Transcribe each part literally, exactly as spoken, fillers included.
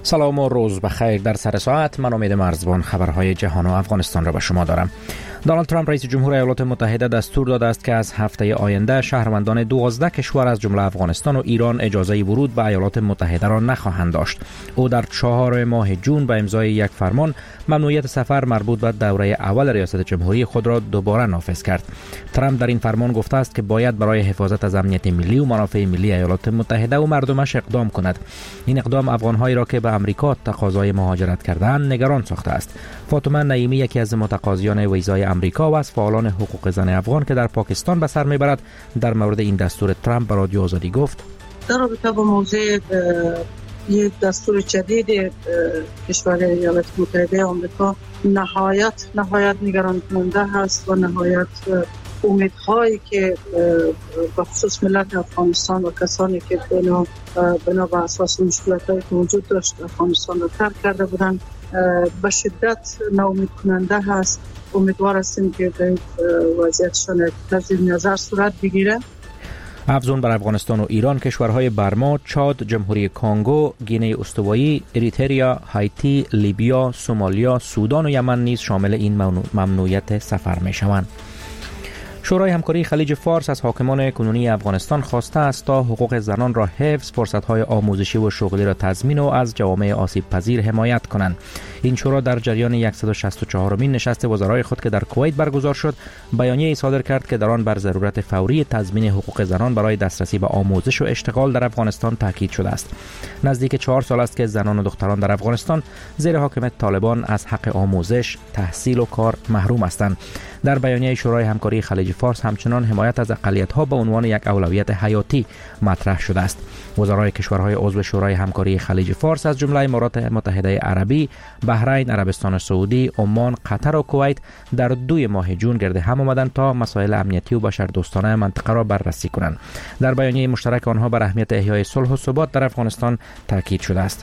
سلام و روز بخیر. در سر ساعت من امید مرزبان خبرهای جهان و افغانستان را به شما دارم. دونالد ترامپ رئیس جمهور ایالات متحده دستور داده است که از هفته آینده شهروندان دوازده کشور از جمله افغانستان و ایران اجازه ورود به ایالات متحده را نخواهند داشت. او در چهار ماه جون به امضای یک فرمان ممنوعیت سفر مربوط به دوره اول ریاست جمهوری خود را دوباره نافذ کرد. ترامپ در این فرمان گفته است که باید برای حفاظت از امنیت ملی و منافع ملی ایالات متحده و مردمش اقدام کند. این اقدام افغان‌هایی را که به امریکا تقاضای مهاجرت کردند نگران ساخته است. فاطمه نعیمی یکی از متقاضیان ویزای امریکا و از فعالان حقوق زن افغان که در پاکستان به سر میبرد در مورد این دستور ترامپ به رادیو آزادی گفت: در رابطه با موضوع یک دستور جدید کشور ایالات متحده آمریکا نهایت نهایت نگران کننده هست و نهایت امیدهایی که به خصوص ملت افغانستان و کسانی که بنا بنا به اساس مشکلاتی که وجود داشت افغانستان را ترک کرده بودند به شدت ناامید کننده هست. امیدوار هستیم که در وضعیتشان تجدید نظر صورت بگیره. افزون بر افغانستان و ایران، کشورهای برما، چاد، جمهوری کنگو، گینه استوایی، اریتریا، هایتی، لیبیا، سومالیا، سودان و یمن نیز شامل این ممنوعیت سفر می شوند. شورای همکاری خلیج فارس از حاکمان کنونی افغانستان خواسته است تا حقوق زنان را حفظ، فرصت‌های آموزشی و شغلی را تضمین و از جوامع آسیب پذیر حمایت کنند. این شورا در جریان صد و شصت و چهارمین نشست وزرای خود که در کویت برگزار شد، بیانیه‌ای صادر کرد که در آن بر ضرورت فوری تضمین حقوق زنان برای دسترسی به آموزش و اشتغال در افغانستان تاکید شده است. نزدیک چهار سال است که زنان و دختران در افغانستان زیر حاکمیت طالبان از حق آموزش، تحصیل و کار محروم هستند. در بیانیه شورای همکاری خلیج فارس همچنان حمایت از اقلیت‌ها به عنوان یک اولویت حیاتی مطرح شده است. وزرای کشورهای عضو شورای همکاری خلیج فارس از جمله امارات متحده عربی، بحرین، عربستان سعودی، عمان، قطر و کویت در دوی ماه جون گرد هم آمدند تا مسائل امنیتی و بشردوستانه منطقه را بررسی کنند. در بیانیه مشترک آنها بر اهمیت احیای صلح و ثبات در افغانستان تاکید شده است.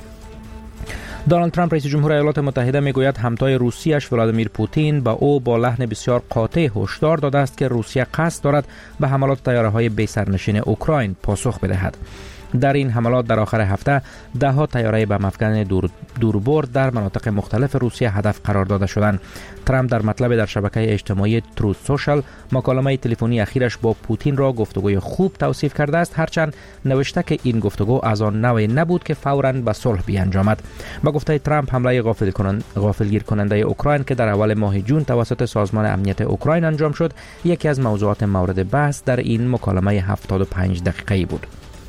دونالد ترامپ رئیس جمهور ایالات متحده میگوید همتای روسیش ولادیمیر پوتین با او با لحن بسیار قاطع هشدار داده است که روسیه قصد دارد به حملات طیاره‌های بی سرنشین اوکراین پاسخ بدهد. در این حملات در آخر هفته ده ها طیاره بم افکن دور دوربرد در مناطق مختلف روسیه هدف قرار داده شدند. ترامپ در مطلب در شبکه اجتماعی تروث سوشال مکالمه تلفنی اخیرش با پوتین را گفتگوی خوب توصیف کرده است، هرچند نوشته که این گفتگو از آن نوع نبود که فوراً به صلح بیانجامد. با گفته ترامپ حمله غافل کنند غافلگیر کننده اوکراین که در اول ماه جون توسط سازمان امنیت اوکراین انجام شد، یکی از موضوعات مورد بحث در این مکالمه هفتاد و پنج دقیقه‌ای بود.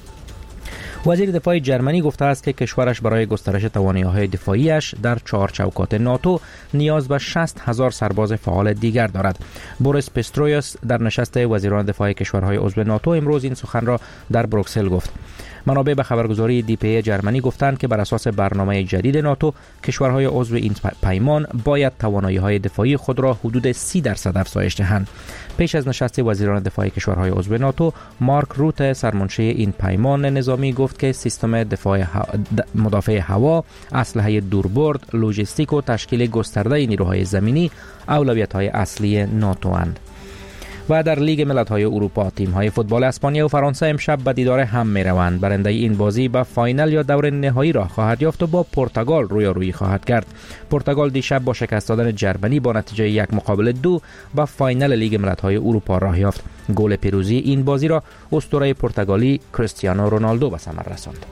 وزیر دفاع جرمنی گفته است که کشورش برای گسترش توانایی‌های دفاعیش در چهار چوکات ناتو نیاز به شصت هزار سرباز فعال دیگر دارد. بوریس پیسترویوس در نشست وزیران دفاع کشورهای عضو ناتو امروز این سخن را در بروکسل گفت. منابع به خبرگزاری دی پی ای جرمنی گفتند که بر اساس برنامه جدید ناتو کشورهای عضو این پیمان باید توانایی‌های دفاعی خود را حدود سی درصد افزایش دهند. پیش از نشست وزیران دفاع کشورهای عضو ناتو، مارک روت سرمنشی این پیمان نظامی گفت که سیستم دفاع مدافع هوا، اسلحه دوربرد، لوجستیک و تشکیل گسترده نیروهای زمینی اولویت‌های اصلی ناتو اند. و در لیگ ملت‌های اروپا تیم‌های فوتبال اسپانیا و فرانسه امشب به دیدار هم می‌روند. برنده این بازی به فاینال یا دور نهایی را خواهد یافت و با پرتغال رویارویی خواهد کرد. پرتغال دیشب با شکست دادن جرمنی با نتیجه یک مقابل دو به فاینال لیگ ملت‌های اروپا راه یافت. گل پیروزی این بازی را اسطوره پرتغالی کریستیانو رونالدو به ثمر رساند.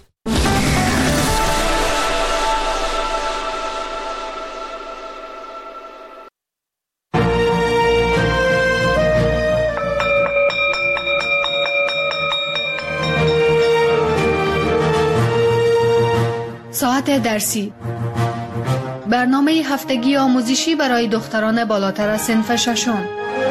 ساعت درسی، برنامه هفتگی آموزشی برای دختران بالاتر از صنف ششم.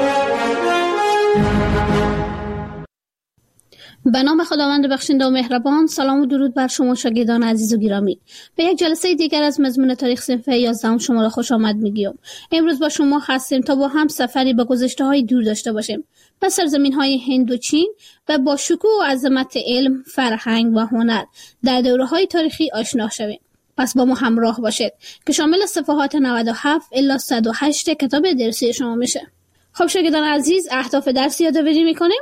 به نام خداوند بخشنده و مهربان. سلام و درود بر شما شاگردان عزیز و گرامی. به یک جلسه دیگر از مضمون تاریخ صنف یازدهم شما را خوش آمد میگیم. امروز با شما هستیم تا با هم سفری به گذشته‌های دور داشته باشیم، به سرزمین‌های هند و چین و با شکوه و عظمت علم، فرهنگ و هنر در دوره‌های تاریخی آشنا شویم. پس با ما همراه باشید که شامل صفحات نود و هفت الی صد و هشت کتاب درسی شما میشه. خب شاگردان عزیز، اهداف درس یادآوری میکنیم.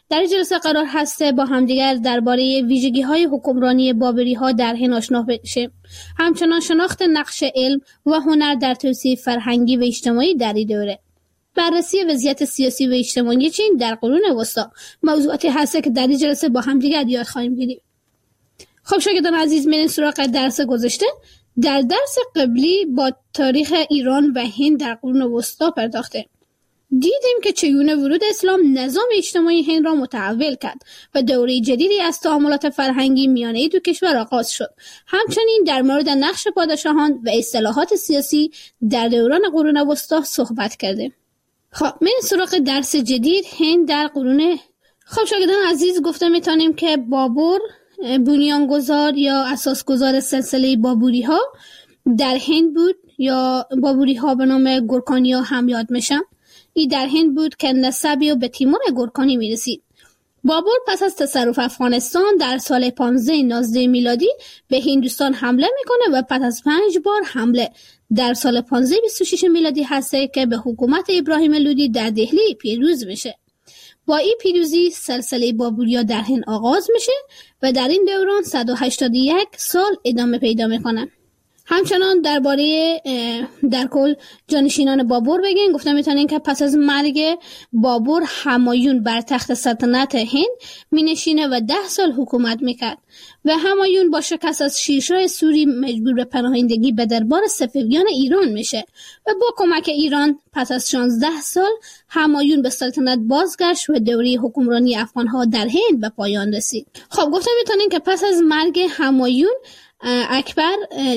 در این جلسه قرار هست با همدیگر درباره ویژگی‌های حکمرانی بابری‌ها در هند آشنا بشیم. همچنان شناخت نقش علم و هنر در توسعه فرهنگی و اجتماعی در این دوره. بررسی وضعیت سیاسی و اجتماعی چین در قرون وسطی موضوعاتی هست که در این جلسه با همدیگر یاد خواهیم گرفت. خب شاگردان عزیز، میریم سراغ درس گذشته. در درس قبلی با تاریخ ایران و هند در قرون وسطی پرداخته. دیدیم که چگونه ورود اسلام نظام اجتماعی هند را متحول کرد و دوره جدیدی از تعاملات فرهنگی میان این دو کشور آغاز شد. همچنین در مورد نقش پادشاهان و اصطلاحات سیاسی در دوران قرون وسطی صحبت کردیم. خب میریم سراغ درس جدید، هند در قرون. خب شاگردان عزیز، گفته میتونیم که بابر بنیانگذار یا اساسگذار سلسله بابوری ها در هند بود، یا بابوری ها به نام گورکانی ها هم یاد میشن. این در هند بود که نسبی و به تیمور گورکانی میرسید. بابر پس از تصرف افغانستان در سال پانزده نوزده میلادی به هندوستان حمله میکنه و پس از پنج بار حمله در سال پانزده بیست و شش میلادی هسته که به حکومت ابراهیم لودی در دهلی پیروز میشه. با این پیروزی سلسله بابوریا در هند آغاز میشه و در این دوران صد و هشتاد و یک سال ادامه پیدا میکنه. همچنان درباره در کل جانشینان بابر بگیم. گفتم میتونین که پس از مرگ بابر همایون بر تخت سلطنت هند مینشینه و ده سال حکومت میکرد و همایون با شکست از شیرشاه سوری مجبور به پناهندگی به دربار صفویان ایران میشه و با کمک ایران پس از شانزده سال همایون به سلطنت بازگشت و دوره حکمرانی افغانها در هند به پایان رسید. خب گفتم میتونین که پس از مرگ همایون اکبر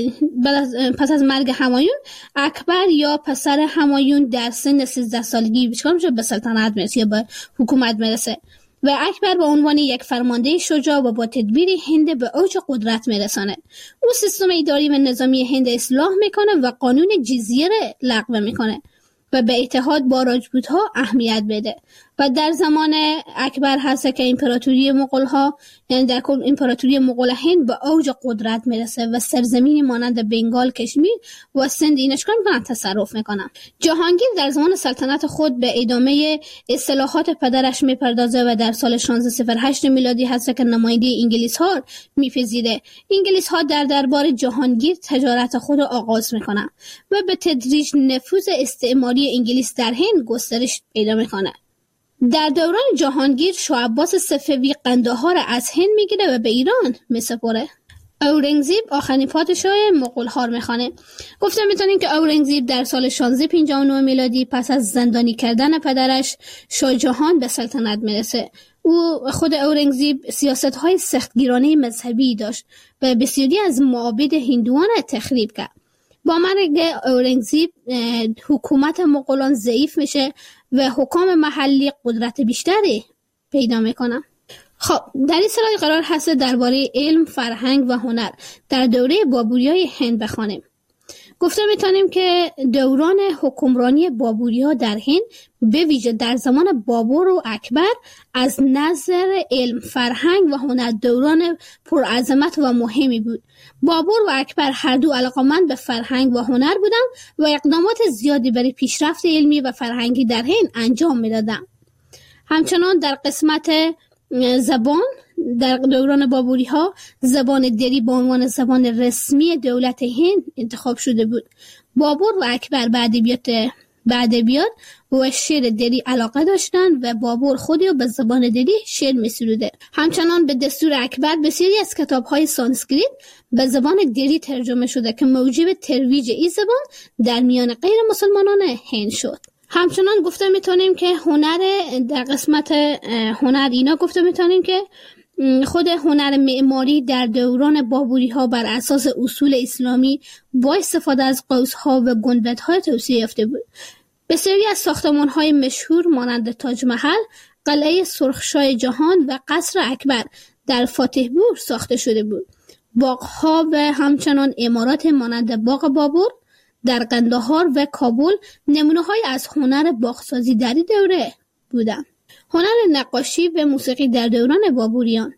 پس از مرگ همایون اکبر یا پسر همایون در سن سیزده سالگی بیچاره به سلطنت میرسه یا به حکومت میرسه و اکبر به عنوان یک فرمانده شجاع و با تدبیر هند به اوج قدرت میرسانه. او سیستم اداری و نظامی هند اصلاح میکنه و قانون جزیه لغو میکنه و به اتحاد با راجپوت‌ها اهمیت بده و در زمان اکبر هست که امپراتوری مغول‌ها، یعنی در کل امپراتوری مغول هند به اوج قدرت میرسه و سرزمینی مانند بنگال، کشمیر و سند اینشکان رو تصرف میکنن. جهانگیر در زمان سلطنت خود به ادامه اصلاحات پدرش میپردازه و در سال شانزده صفر هشت میلادی هست که نماینده انگلیس‌ها میپذیره. انگلیس‌ها در دربار جهانگیر تجارت خود را آغاز میکنن و به تدریج نفوذ استعماری انگلیس در هند گسترش پیدا میکنه. در دوران جهانگیر شاه عباس صفوی قندهار را از هند میگیره و به ایران میسپره. اورنگزیب آخرین پادشاه مغول‌ها میخوانه. گفتم میتونین که اورنگزیب در سال شانزده پنجاه و نه میلادی پس از زندانی کردن پدرش شاه جهان به سلطنت میرسه. او خود اورنگزیب سیاست‌های سختگیرانه مذهبی داشت و بسیاری از معابد هندوان را تخریب کرد. با مرگ اورنگزیب حکومت مغولان ضعیف میشه و حکام محلی قدرت بیشتری پیدا میکنن. خب در این سلاید قرار هست درباره علم، فرهنگ و هنر در دوره بابوریای هند بخوانیم. گفته میتونیم که دوران حکمرانی بابوری‌ها در هند به ویژه در زمان بابر و اکبر از نظر علم، فرهنگ و هنر دوران پرعظمت و مهمی بود. بابر و اکبر هر دو علاقه‌مند به فرهنگ و هنر بودند و اقدامات زیادی برای پیشرفت علمی و فرهنگی در هند انجام میدادند. همچنان در قسمت زبان در دوران بابوری ها زبان دری به عنوان زبان رسمی دولت هند انتخاب شده بود. بابر و اکبر به ادبیات به ادبیات و شعر دری علاقه داشتند و بابر خودی به زبان دری شعر می‌سروده. همچنان به دستور اکبر بسیاری از کتاب‌های سانسکریت به زبان دری ترجمه شده که موجب ترویج این زبان در میان غیر مسلمانان هند شد. همچنان گفته میتونیم که هنر در قسمت هنر اینا گفته میتونیم که خود هنر معماری در دوران بابوری ها بر اساس اصول اسلامی با استفاده از قوس‌ها و گنبدها توسعه یافته بود. بسیاری از ساختمان‌های مشهور مانند تاج محل، قلعه سرخشاه جهان و قصر اکبر در فاتحپور ساخته شده بود. باغ‌ها و همچنان عمارات مانند باغ بابر در قندهار و کابل نمونه‌های از هنر باغسازی در این دوره بودند. هنر نقاشی و موسیقی در دوران بابوریان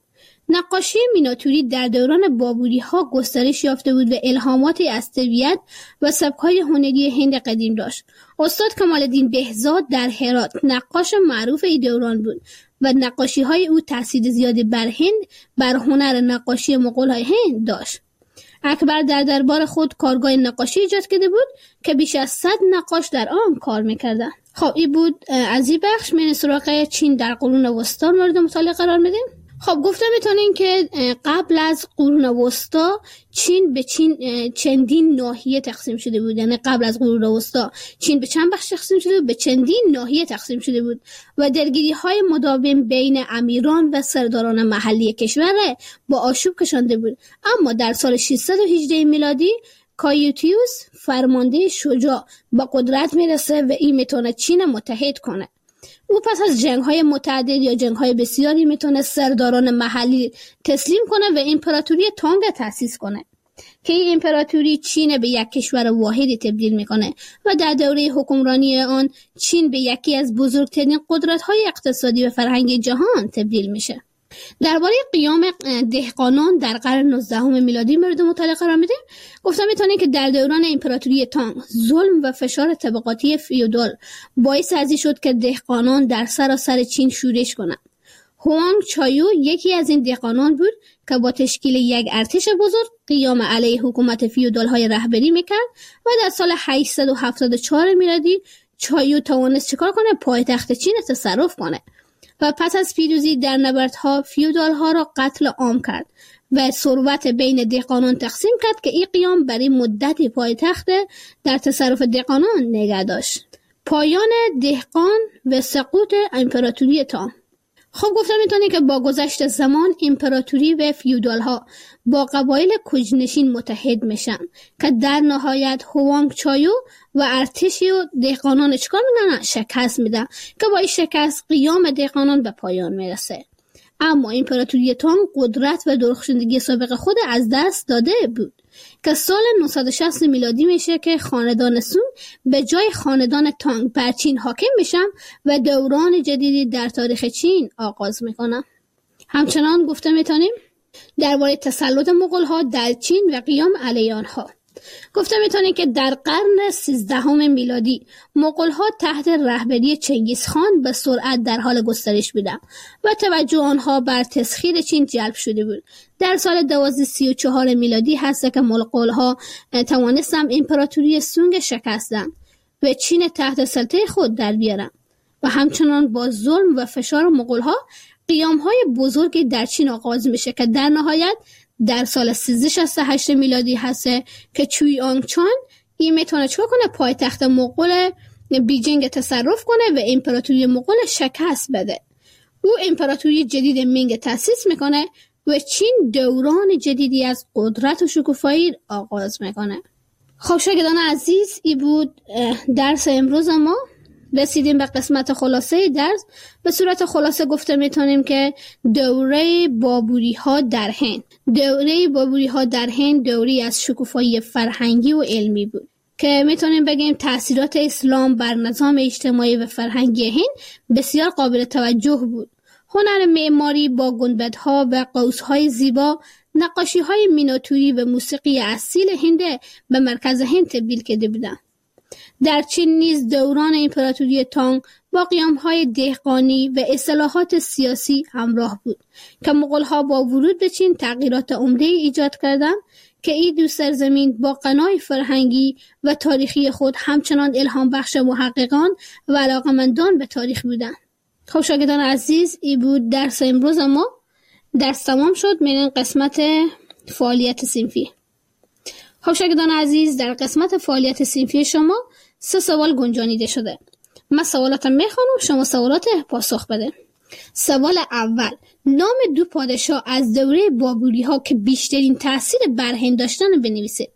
نقاشی میناتوری در دوران بابوری ها گسترش یافته بود و الهاماتی از طبیعت و سبک‌های هنری هند قدیم داشت. استاد کمال الدین بهزاد در هرات نقاش معروف این دوران بود و نقاشی‌های او تأثیر زیادی بر هند بر هنر نقاشی مغول‌های هند داشت. اکبر در دربار خود کارگاه نقاشی ایجاد کرده بود که بیش از صد نقاش در آن کار می‌کردند. خب این بود از این بخش. من سراغ چین در قرون وسطا مورد مطالعه قرار میدیم. خب گفته میتونین که قبل از قرون وسطا چین به چین چندین ناحیه تقسیم شده بود. یعنی قبل از قرون وسطا چین به چند بخش تقسیم شده بود، به چندین ناحیه تقسیم شده بود و درگیری های مداوم بین امیران و سرداران محلی کشور با آشوب کشانده بود. اما در سال ششصد و هجده میلادی کایوتیوس فرمانده شجاع با قدرت میرسه و این میتونه چین متحد کنه. او پس از جنگ‌های متعدد یا جنگ‌های بسیاری میتونه سرداران محلی تسلیم کنه و امپراتوری تانگ تأسیس کنه که این امپراتوری چین به یک کشور واحدی تبدیل میکنه و در دوره حکمرانی آن چین به یکی از بزرگترین قدرت‌های اقتصادی و فرهنگی جهان تبدیل میشه. درباره قیام دهقانان در قرن نوزدهم میلادی مورد مطالعه قرار میدیم. گفتم میتونیم که در دوران امپراتوری تانگ ظلم و فشار طبقاتی فیودال باعث ازی شد که دهقانان در سراسر چین شورش کنند. هوانگ چایو یکی از این دهقانان بود که با تشکیل یک ارتش بزرگ قیام علیه حکومت فیودال های رهبری میکرد و در سال هشتصد و هفتاد و چهار میلادی چایو توانست چکار کنه؟ پایتخت چین تصرف کنه و پس از پیروزی در نبردها فیودال ها را قتل عام کرد و ثروت بین دهقانان تقسیم کرد که این قیام برای مدتی پایتخت در تصرف دهقانان نگه داشت. پایان دهقان و سقوط امپراتوری تانگ. خب گفتم میتونی که با گذشت زمان امپراتوری و فیودال ها با قبایل کوچ‌نشین متحد میشن که در نهایت هوانگ چایو و ارتشی و دهقانان چکار میکنن؟ شکست میدن که با این شکست قیام دهقانان به پایان میرسه. اما امپراتوری تانگ قدرت و درخشندگی سابق خود از دست داده بود که سال نهصد و شصت میلادی میشه که خاندان سونگ به جای خاندان تانگ بر چین حاکم میشن و دوران جدیدی در تاریخ چین آغاز میکنن. همچنان گفته میتونیم درباره تسلط مغول ها در چین و قیام علیه آنها. گفته میتونیم که در قرن سیزدهم میلادی مغول ها تحت رهبری چنگیز خان به سرعت در حال گسترش بودند و توجه آنها بر تسخیر چین جلب شده بود. در سال دوازده سی و چهار میلادی هست که مغول ها توانستند امپراتوری سونگ شکستند و چین تحت سلطه خود در بیارند و همچنان با ظلم و فشار مغول ها قیام های بزرگی در چین آغاز میشه که در نهایت در سال سیزده شصت و هشت میلادی هست که چوی آنگ چان این میتونه چکار کنه؟ پایتخت مغول بیجینگ تصرف کنه و امپراتوری مغول شکست بده. او امپراتوری جدید مینگ تأسیس میکنه و چین دوران جدیدی از قدرت و شکوفایی آغاز میکنه. خب شاگردان عزیز، این بود درس امروز ما. رسیدیم به قسمت خلاصه درس. به صورت خلاصه گفته میتونیم که دوره بابوری ها در هند دوره بابوری ها در هند دوری از شکوفایی فرهنگی و علمی بود که میتونیم بگیم تأثیرات اسلام بر نظام اجتماعی و فرهنگی هند بسیار قابل توجه بود. هنر معماری با گنبدها و قوس‌های زیبا، نقاشی‌های میناتوری و موسیقی اصیل هند به مرکز هند تبدیل کرده بودند. در چین نیز دوران امپراتوری تانگ با قیام‌های دهقانی و اصلاحات سیاسی همراه بود که مغول‌ها با ورود به چین تغییرات عمده‌ای ایجاد کردند که این دو سرزمین با غنای فرهنگی و تاریخی خود همچنان الهام بخش محققان و علاقه‌مندان به تاریخ بودند. خب شاگردان عزیز، این بود درس امروز ما. درس تمام شد. میریم قسمت فعالیت صنفی. خب شاگردان عزیز، در قسمت فعالیت صنفی شما سه سوال گنجانیده شده. من سوالاتم میخوانم، شما سوالات پاسخ بده. سوال اول: نام دو پادشاه از دوره بابوری ها که بیشترین تأثیر بر هند داشتن بنویسید.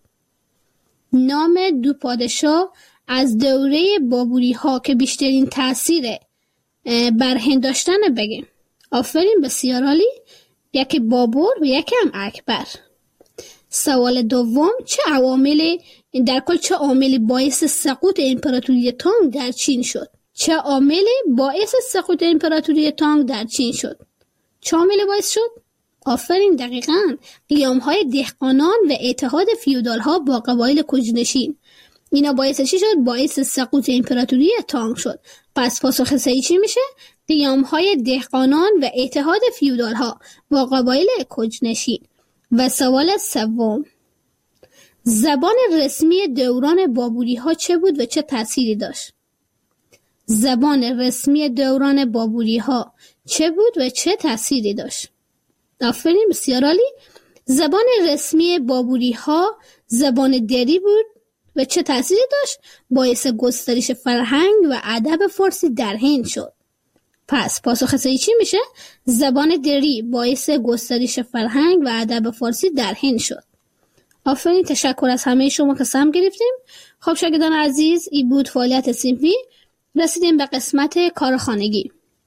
نام دو پادشاه از دوره بابوری ها که بیشترین تأثیر بر هند داشتن بگیم. آفرین، بسیار عالی. یکی بابور و یکی هم اکبر. سوال دوم: چه عواملی در کل چه عاملی باعث سقوط امپراتوری تانگ در چین شد؟ چه عاملی باعث سقوط امپراتوری تانگ در چین شد؟ چه عاملی باعث شد؟ آفرین، دقیقاً. قیام‌های دهقانان و اتحاد فیودال‌ها با قبایل کوچ‌نشین، اینا باعث چی شد؟ باعث سقوط امپراتوری تانگ شد. پس پاسخ صحیح چی میشه؟ قیام‌های دهقانان و اتحاد فیودال‌ها با قبایل کوچ‌نشین. و سوال سوم، زبان رسمی دوران بابلی‌ها چه بود و چه تأثیری داشت؟ زبان رسمی دوران بابلی‌ها چه بود و چه تأثیری داشت؟ آفرین، بسیار عالی. زبان رسمی بابلی‌ها زبان دری بود و چه تأثیری داشت؟ باعث گسترش فرهنگ و ادب فارسی در هند شد. پس پاسخ صحیح چی میشه؟ زبان دری باعث گسترش فرهنگ و ادب فارسی در هند شد. آفرین، تشکر از همه شما که سهم گرفتیم. خب شاگردان عزیز، این بود فعالیت صنفی. رسیدیم به قسمت کارخانگی.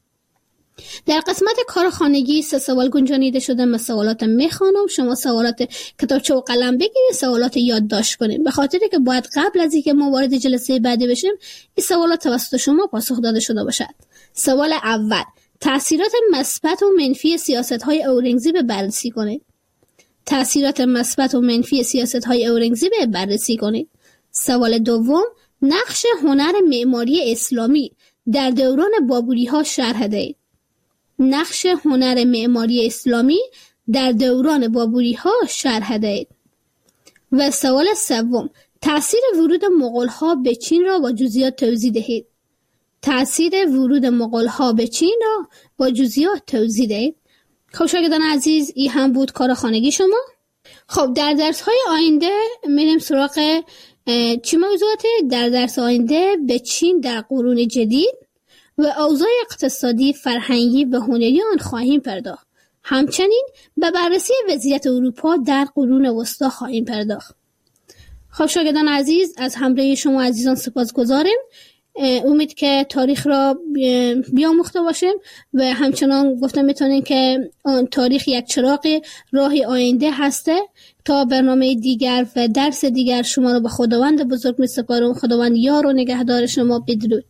در قسمت کارخانگی سه سوال گنجانیده شده. من سوالات میخوانم، شما سوالات کتابچه و قلم بگیرید، سوالات یادداشت کنید، به خاطر که باید قبل از اینکه ما وارد جلسه بعدی بشیم این سوالات توسط شما پاسخ داده شده باشد. سوال اول، تأثیرات مثبت و منفی سیاست‌های اورنگزیب بررسی کنید. تأثیرات مثبت و منفی سیاست‌های اورنگزیب بررسی کنید. سوال دوم، نقش هنر معماری اسلامی در دوران بابلی‌ها شرح دهید. نقش هنر معماری اسلامی در دوران بابلی‌ها شرح دهید. و سوال سوم، تأثیر ورود مغول‌ها به چین را با جزئیات توضیح دهید. تأثیر ورود مغول‌ها به چین را با جزئیات توضیح دهید. خب شاگردان عزیز، این هم بود کار خانگی شما. خب در درس‌های آینده میریم سراغ چی موضوعاته؟ در درس آینده به چین در قرون جدید و اوضاع اقتصادی، فرهنگی و هنری آن خواهیم پرداخت. همچنین به بررسی وضعیت اروپا در قرون وسطی خواهیم پرداخت. خب شاگردان عزیز، از همراهی شما عزیزان سپاسگزاریم. امید که تاریخ را بیاموخته باشیم و همچنان گفتم میتونین که تاریخ یک چراغ راه آینده هسته. تا برنامه دیگر و درس دیگر شما رو به خداوند بزرگ می سپارم. خداوند یار و نگهدار شما. بدرود.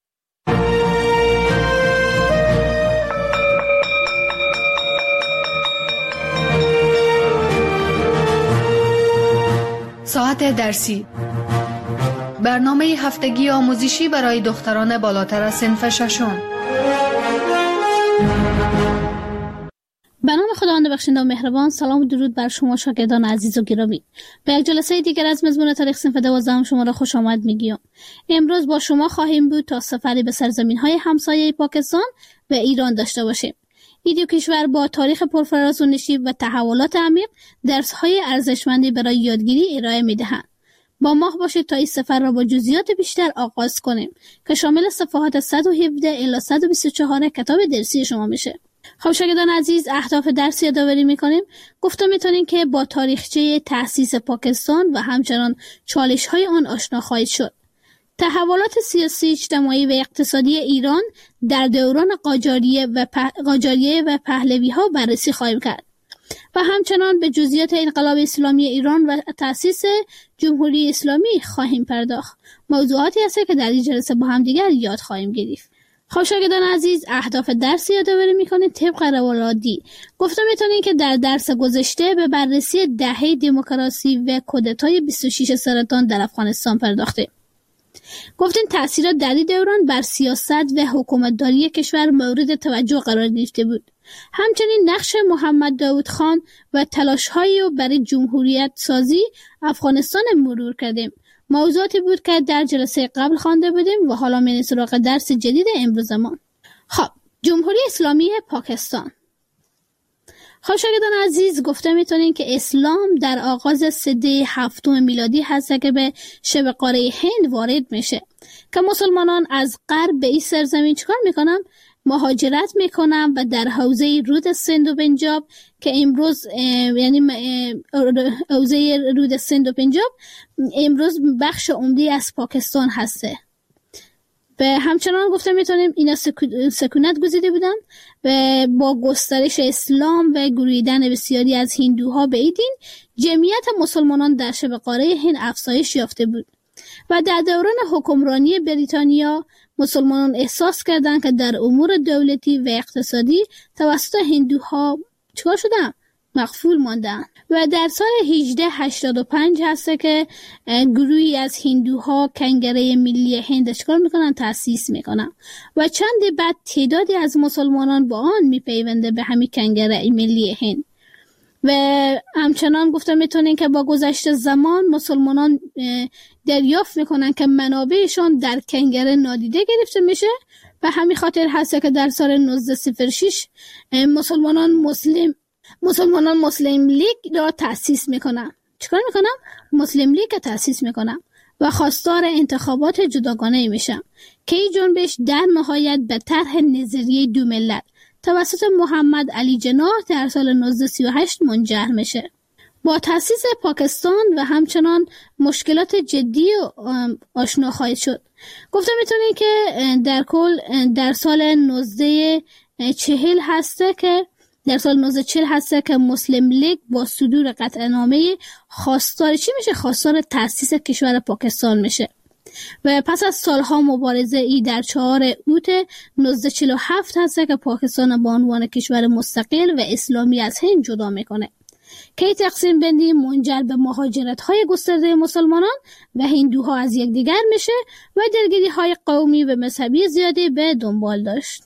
ساعت درسی، برنامه هفتگی آموزشی برای دختران بالاتر از صنف ششم. به نام خداوند بخشنده و مهربان. سلام و درود بر شما شاگردان عزیز و گرامی. به یک جلسه دیگر از مضمون تاریخ صنف دوازدهم شما را خوش آمد میگیم. امروز با شما خواهیم بود تا سفری به سرزمین‌های همسایه پاکستان و ایران داشته باشیم. این دو کشور با تاریخ پرفراز و نشیب و تحولات عمیق درس‌های ارزشمندی برای یادگیری ارائه می‌دهند. با ما باشید تا این سفر را با جزئیات بیشتر آغاز کنیم که شامل صفحات صد و هفده الی صد و بیست و چهار کتاب درسی شما میشه. خب شاگردان عزیز، اهداف درس یادآوری میکنیم. گفتم میتونین که با تاریخچه تأسیس پاکستان و همچنان چالش‌های آن آشنا خواهید شد. تحولات سیاسی، اجتماعی و اقتصادی ایران در دوران قاجاریه و په... قاجاریه و پهلوی‌ها بررسی خواهیم کرد و همچنان به جزئیات انقلاب اسلامی ایران و تأسیس جمهوری اسلامی خواهیم پرداخت. موضوعاتی هست که در این جلسه با هم دیگر یاد خواهیم گرفت. خب شاگردان عزیز، اهداف درس یادآوری میکنید. طبق روال عادی گفتم میتونید که در درس گذشته به بررسی دهه دموکراسی و کودتای بیست و شش سرطان در افغانستان پرداخته. گفتیم تأثیرات در این دوران بر سیاست و حکومتداری کشور مورد توجه قرار گرفته بود. همچنین نقش محمد داود خان و تلاش‌هایی برای جمهوریت سازی افغانستان مرور کردیم. موضوعاتی بود که در جلسه قبل خوانده بودیم و حالا میریم سراغ درس جدید امروزمان. خب، جمهوری اسلامی پاکستان. خب شاگردان عزیز، گفته میتونین که اسلام در آغاز سده هفتم میلادی هست که به شبه قاره هند وارد میشه که مسلمانان از غرب به این سرزمین چیکار میکنن؟ مهاجرت میکنن و در حوزه رود سند و پنجاب که امروز یعنی حوزه رود سند و پنجاب امروز بخش عمده از پاکستان هسته. به همچنان گفته میتونیم اینا سکونت گزیده بودن و با گسترش اسلام و گرویدن بسیاری از هندوها به این دین، جمعیت مسلمانان در شبه قاره هند افزایش یافته بود و در دوران حکمرانی بریتانیا مسلمانان احساس کردند که در امور دولتی و اقتصادی توسط هندوها چیکار شدن؟ مغفول ماندن. و در سال هجده هشتاد و پنج هسته که گروهی از هندوها کنگره ملی هند چیکار میکنن؟ تأسیس میکنن و چند بعد تعدادی از مسلمانان با آن میپیونده به همین کنگره ملی هند. و همچنان گفتم میتونین که با گذشت زمان مسلمانان دریافت میکنن که منابعشان در کنگره نادیده گرفته میشه و همین خاطر هست که در سال نوزده صفر شش مسلمانان مسلم مسلمانان مسلم لیگ را تأسیس میکنن. چیکار میکنم؟ مسلم لیگ را تأسیس میکنم و خواستار انتخابات جداگانه میشم که این جنبش در نهایت به طرح نظریه دو ملت توسط محمد علی جناح در سال نوزده سی و هشت منجر میشه. با تأسیس پاکستان و همچنان مشکلات جدی آشنا خواهید شد. گفتم میتونید که در کل در سال نوزده چهل هسته که در سال نوزده چهل هسته که مسلم لیگ با صدور قطعنامه خواستار چی میشه؟ خواستار تأسیس کشور پاکستان میشه و پس از سالها مبارزه ای در چهار اوت نوزده چهل و هفت هسته که پاکستان با عنوان کشور مستقل و اسلامی از هند جدا میکنه که تقسیم بندی منجر به مهاجرت های گسترده مسلمانان و هندوها از یکدیگر میشه و درگیری های قومی و مذهبی زیادی به دنبال داشت.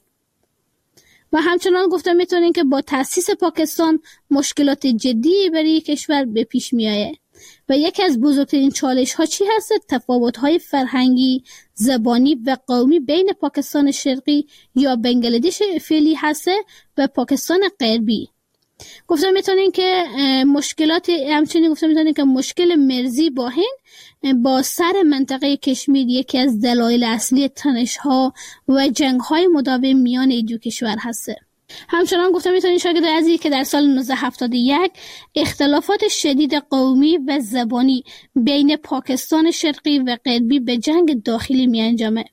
و همچنان گفتم میتونین که با تأسیس پاکستان مشکلات جدی برای کشور به پیش میایه و یکی از بزرگترین چالش ها چی هست؟ تفاوت های فرهنگی، زبانی و قومی بین پاکستان شرقی یا بنگلادش فعلی هست و پاکستان غربی. گفتم میتونین که مشکلات همچنین گفتم میتونین که مشکل مرزی با هند با سر منطقه کشمیر یکی از دلایل اصلی تنش‌ها و جنگ‌های مداوم میان این دو کشور هست. همچنان گفتم میتونین شاگرد عزیز که در سال نوزده هفتاد و یک اختلافات شدید قومی و زبانی بین پاکستان شرقی و غربی به جنگ داخلی می انجامه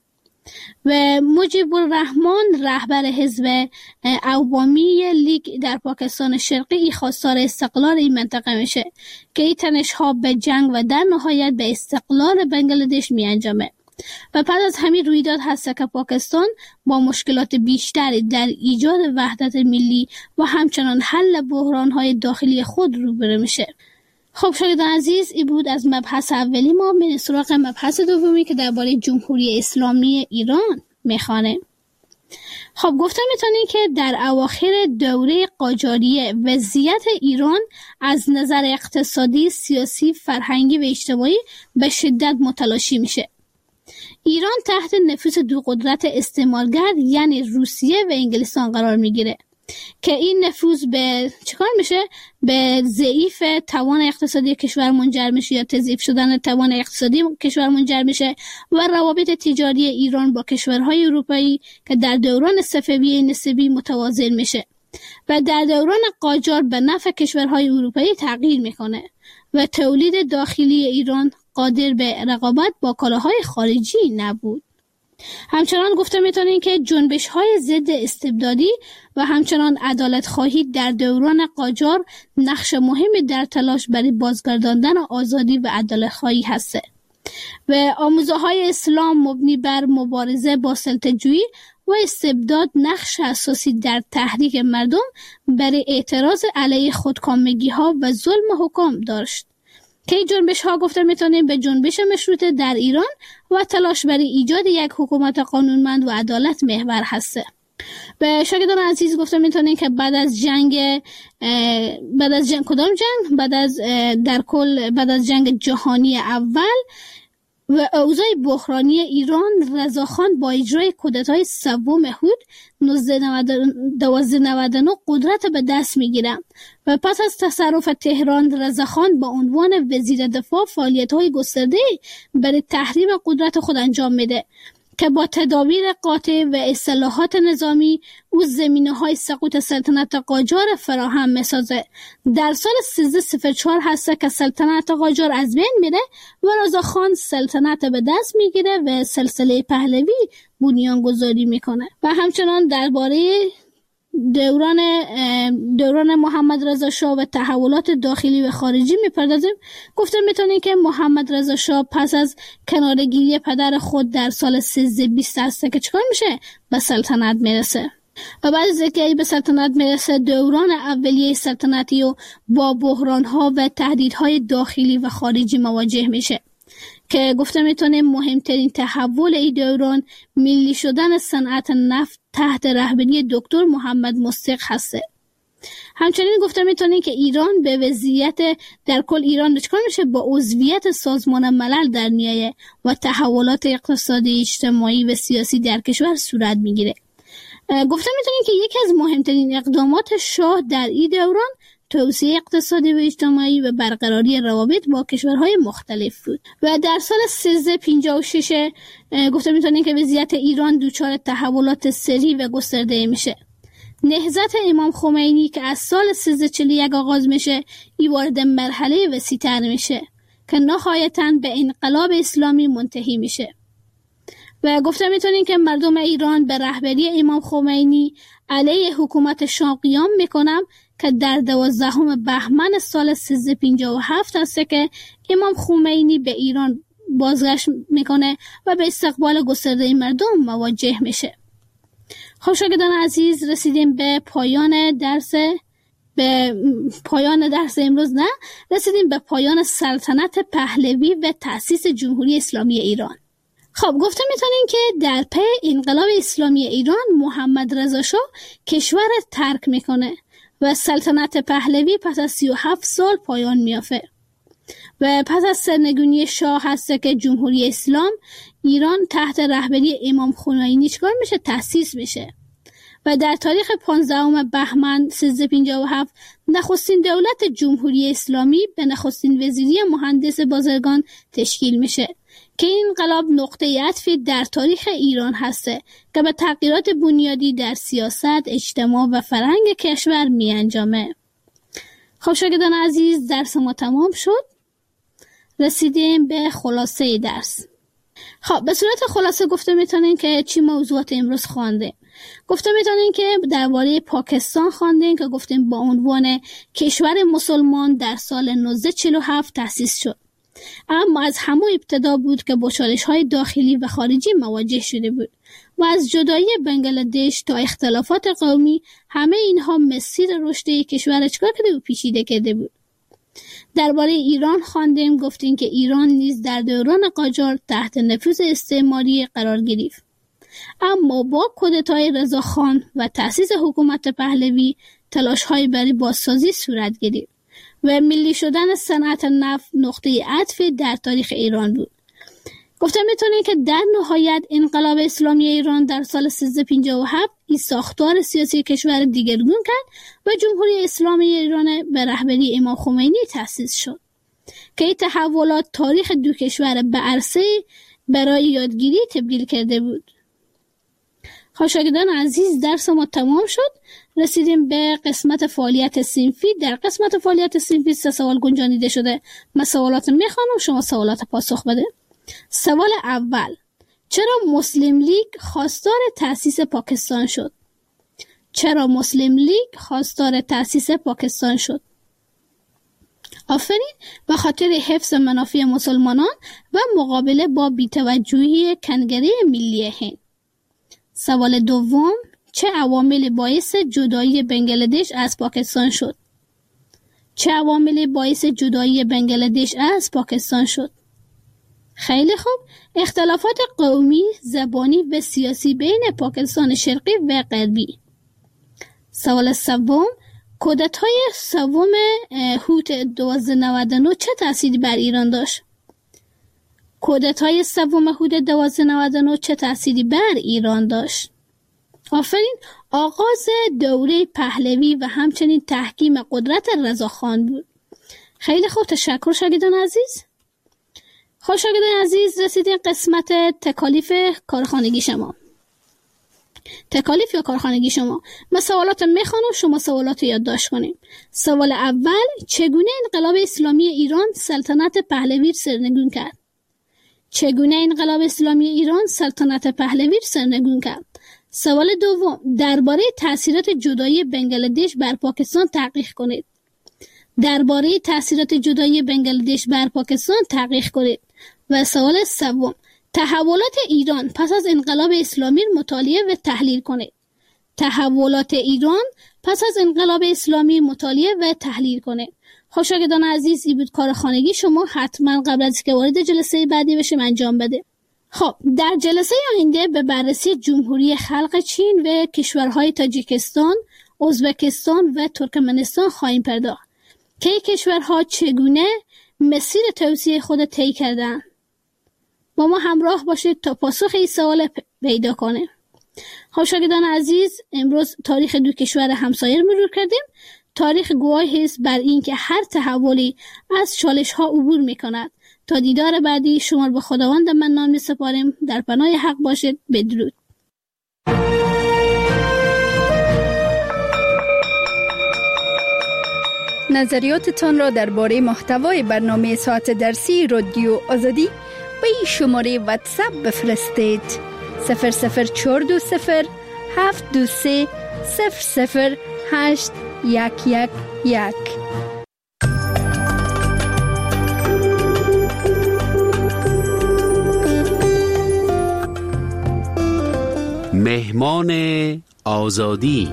و مجیب الرحمان رهبر حزب عوامی لیگ در پاکستان شرقی خواستار استقلال این منطقه میشه که این تنش‌ها به جنگ و در نهایت به استقلال بنگلادش می انجامه و پس از همین رویداد هست که پاکستان با مشکلات بیشتری در ایجاد وحدت ملی و همچنان حل بحران‌های داخلی خود روبرو میشه. خب شاگردان عزیز، این بود از مبحث اولی ما. من سراغ مبحث دومی که درباره جمهوری اسلامی ایران میخوانه. خب گفتم میتونین که در اواخر دوره قاجاریه وضعیت ایران از نظر اقتصادی، سیاسی، فرهنگی و اجتماعی به شدت متلاشی میشه. ایران تحت نفوذ دو قدرت استعمارگر یعنی روسیه و انگلستان قرار میگیره که این نفوذ به چیکار میشه؟ به ضعیف توان اقتصادی کشور منجر میشه یا تضعیف شدن توان اقتصادی کشور منجر میشه و روابط تجاری ایران با کشورهای اروپایی که در دوران صفویه نسبی متوازن میشه و در دوران قاجار به نفع کشورهای اروپایی تغییر میکنه و تولید داخلی ایران قادر به رقابت با کالاهای خارجی نبود. همچنان گفته میتونین که جنبش های ضد استبدادی و همچنان عدالت خواهی در دوران قاجار نقش مهمی در تلاش برای بازگرداندن آزادی و عدالت خواهی هسته و آموزه های اسلام مبنی بر مبارزه با سلطه‌جویی و استبداد نقش اساسی در تحریک مردم برای اعتراض علیه خودکامگی ها و ظلم حکام داشت که جنبش ها گفته میتونیم به جنبش مشروطه در ایران و تلاش برای ایجاد یک حکومت قانونمند و عدالت محور هسته. به شاگردان عزیز گفته میتونیم که بعد از جنگ بعد از جنگ کدام جنگ بعد از در کل بعد از جنگ جهانی اول و اوضاع بحرانی ایران، رضاخان با اجرای کودتای سوم هود دوازده نود و نه قدرت به دست میگیرند و پس از تصرف تهران رضاخان با عنوان وزیر دفاع فعالیت‌های گسترده برای تحریم قدرت خود انجام میده که با تدابیر قاطع و اصلاحات نظامی او زمینه‌های سقوط سلطنت قاجار فراهم می‌سازه. در سال سیزده صفر چهار هست که سلطنت قاجار از بین میره و رضاخان سلطنت به دست میگیره و سلسله پهلوی بنیانگذاری میکنه. و همچنان درباره دوران دوران محمد رضا شاه و تحولات داخلی و خارجی میپردازیم. گفتم میتونیم که محمد رضا شاه پس از کناره‌گیری پدر خود در سال سیزده بیست هست که چیکار میشه؟ به سلطنت میرسه و بعد از اینکه به سلطنت میرسه دوران اولیه سلطنتی و با بحران‌ها و تهدیدهای داخلی و خارجی مواجه میشه که گفته میتونیم مهمترین تحول این دوران ملی شدن صنعت نفت تحت رهبری دکتر محمد مصدق هسته. همچنین گفته میتونیم که ایران به وضعیت در کل ایران چکار میشه با عضویت سازمان ملل در میایه و تحولات اقتصادی، اجتماعی و سیاسی در کشور صورت میگیره. گفته میتونیم که یکی از مهمترین اقدامات شاه در این دوران توسعه اقتصادی و اجتماعی و برقراری روابط با کشورهای مختلف بود و در سال سیزده پنجاه و شش گفته میتونیم که وضعیت ایران دچار تحولات سریع و گسترده میشه. نهضت امام خمینی که از سال سیزده چهل و یک آغاز میشه ای وارد مرحله وسیع‌تر میشه که نهایتاً به انقلاب اسلامی منتهی میشه و گفته میتونیم که مردم ایران به رهبری امام خمینی علیه حکومت شاه قیام میکنن که در دوازدهم بهمن سال سیزده پنجاه و هفت هست که امام خمینی به ایران بازگشت میکنه و به استقبال گسترده مردم مواجه میشه. خب شاگردان عزیز، رسیدیم به پایان درس به پایان درس امروز نه رسیدیم به پایان سلطنت پهلوی و تأسیس جمهوری اسلامی ایران. خب گفته میتونیم که در پی انقلاب اسلامی ایران محمد رضا شاه کشور ترک میکنه و سلطنت پهلوی پس از سی و هفت سال پایان میافته و پس از سرنگونی شاه هست که جمهوری اسلام ایران تحت رهبری امام خمینی چکار میشه تأسیس میشه و در تاریخ پانزدهم بهمن سیزده پنجاه و هفت نخستین دولت جمهوری اسلامی به نخستین وزیری مهندس بازرگان تشکیل میشه که این انقلاب نقطه عطفی در تاریخ ایران هسته که به تغییرات بنیادی در سیاست، اجتماع و فرهنگ کشور می انجامه. خب شاگردان عزیز، درس ما تمام شد. رسیدیم به خلاصه درس. خب به صورت خلاصه گفته میتونین که چی موضوعات امروز خواندیم. گفته میتونین که درباره پاکستان خواندیم که گفتیم با عنوان کشور مسلمان در سال نوزده چهل و هفت تأسیس شد، اما از همون ابتدا بود که با چالش‌های داخلی و خارجی مواجه شده بود و از جدایی بنگلادش تا اختلافات قومی همه اینها مسیر رشد کشور چکار کرده و پیچیده کرده بود. درباره ایران خواندیم، گفتیم که ایران نیز در دوران قاجار تحت نفوذ استعماری قرار گرفت، اما با کودتای رضاخان و تأسیس حکومت پهلوی تلاش‌های برای بازسازی صورت گرفت و ملی شدن صنعت نفت نقطه عطف در تاریخ ایران بود. گفته میتونیم که در نهایت انقلاب اسلامی ایران در سال سیزده پنجاه و هفت این ساختار سیاسی کشور دیگرگون کرد و جمهوری اسلامی ایران به رهبری امام خمینی تأسیس شد که این تحولات تاریخ دو کشور به عرصه برای یادگیری تبدیل کرده بود. شاگردان عزیز، درس ما تمام شد. رسیدیم به قسمت فعالیت صنفی. در قسمت فعالیت صنفی سه سوال گنجانیده شده. من سوالات میخوانم، شما سوالات پاسخ بده. سوال اول: چرا مسلم لیگ خواستار تأسیس پاکستان شد؟ چرا مسلم لیگ خواستار تأسیس پاکستان شد؟ آفرین، به خاطر حفظ منافع مسلمانان و مقابله با بی‌توجهی کنگره ملی هند. سوال دوم: چه عواملی باعث جدایی بنگلادش از پاکستان شد؟ چه عواملی باعث جدایی بنگلادش از پاکستان شد؟ خیلی خوب، اختلافات قومی، زبانی و سیاسی بین پاکستان شرقی و غربی. سوال سوم: کودتای سوم هوت دوازده نود و نه چه تأثیری بر ایران داشت؟ کودتای سوم هوت دوازده نود و نه چه تأثیری بر ایران داشت؟ آفرین، آغاز دوره پهلوی و همچنین تحکیم قدرت رضاخان بود. خیلی خوب، تشکر شاگردان عزیز. خب شاگردان عزیز، رسیدیم قسمت تکالیف کارخانگی شما. تکالیف یا کارخانگی شما. من سوالات میخوانم، شما سوالات یادداشت کنیم. سوال اول: چگونه انقلاب اسلامی ایران سلطنت پهلوی سرنگون کرد؟ چگونه انقلاب اسلامی ایران سلطنت پهلوی سرنگون کرد؟ سوال دوم: درباره تأثیرات جدایی بنگلادش بر پاکستان تحقیق کنید. درباره تأثیرات جدایی بنگلادش بر پاکستان تحقیق کنید. و سوال سوم: تحولات ایران پس از انقلاب اسلامی مطالعه و تحلیل کنید. تحولات ایران پس از انقلاب اسلامی مطالعه و تحلیل کنه. خوشاگدان عزیز، این بود کار خانگی شما، حتما قبل از که وارد جلسه بعدی بشیم انجام بده. خب در جلسه آینده به بررسی جمهوری خلق چین و کشورهای تاجیکستان، ازبکستان و ترکمنستان خواهیم پرداخت که این کشورها چگونه مسیر توسعه خود طی کردند. با ما همراه باشید تا پاسخ این سوال پیدا کنه. خوشاگدان عزیز، امروز تاریخ دو کشور همسایه مرور کردیم. تاریخ گواهی است بر این که هر تحولی از چالش ها عبور می کند. تا دیدار بعدی شما به خداوند منان می سپاریم. در پناه حق باشید. بدرود. نظریاتتان را درباره محتوای برنامه ساعت درسی رادیو آزادی به این شماره واتساپ بفرستید: صفر صفر چهار دو صفر هفت دو سه صفر صفر هشت یک یک یک. مهمان آزادی.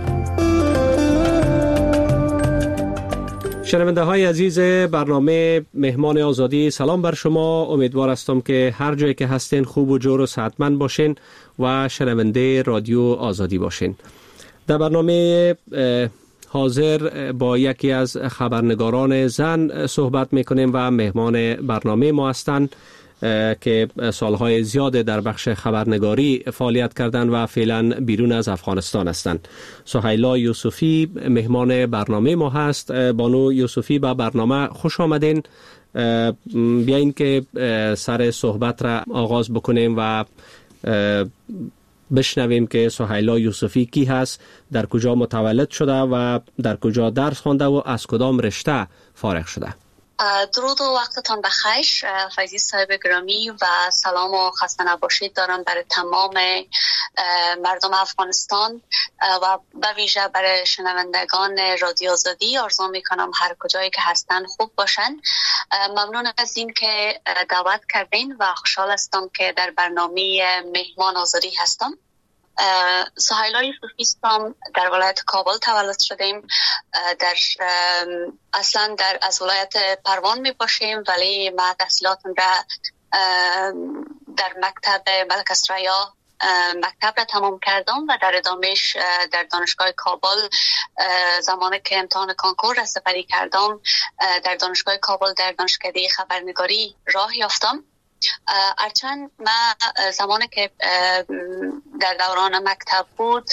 شنونده های عزیز برنامه مهمان آزادی، سلام بر شما. امیدوار هستم که هر جایی که هستین خوب و جور و صحتمند باشین و شنونده رادیو آزادی باشین. در برنامه حاضر با یکی از خبرنگاران زن صحبت میکنیم و مهمان برنامه ما هستند که سالهای زیاد در بخش خبرنگاری فعالیت کردند و فعلا بیرون از افغانستان هستند. سهیلا یوسفی مهمان برنامه ما هست. بانو یوسفی به برنامه خوش آمدین. بیاین که سر صحبت را آغاز بکنیم و بشنویم که سهیلا یوسفی کی هست، در کجا متولد شده و در کجا درس خوانده و از کدام رشته فارغ شده. درود و وقتتان بخیر فیضی صاحب گرامی و سلام و خسته نباشید دارم برای تمام مردم افغانستان و به ویژه برای شنوندگان رادیو آزادی. آرزو میکنم هر کجایی که هستن خوب باشن. ممنون از این که دعوت کردین و خوشحال هستم که در برنامه مهمان آزادی هستم. سهیلا یوسفی هستم، در ولایت کابل تولد شدیم. در اصلا در از ولایت پروان می باشیم، ولی ما تحصیلاتم را در مکتب ملک اسریا مکتب را تمام کردم و در ادامهش در دانشگاه کابل زمانی که امتحان کنکور را سپری کردم در دانشگاه کابل در دانشکده خبرنگاری راه یافتم. هرچند ما زمانی که در دوران مکتب بود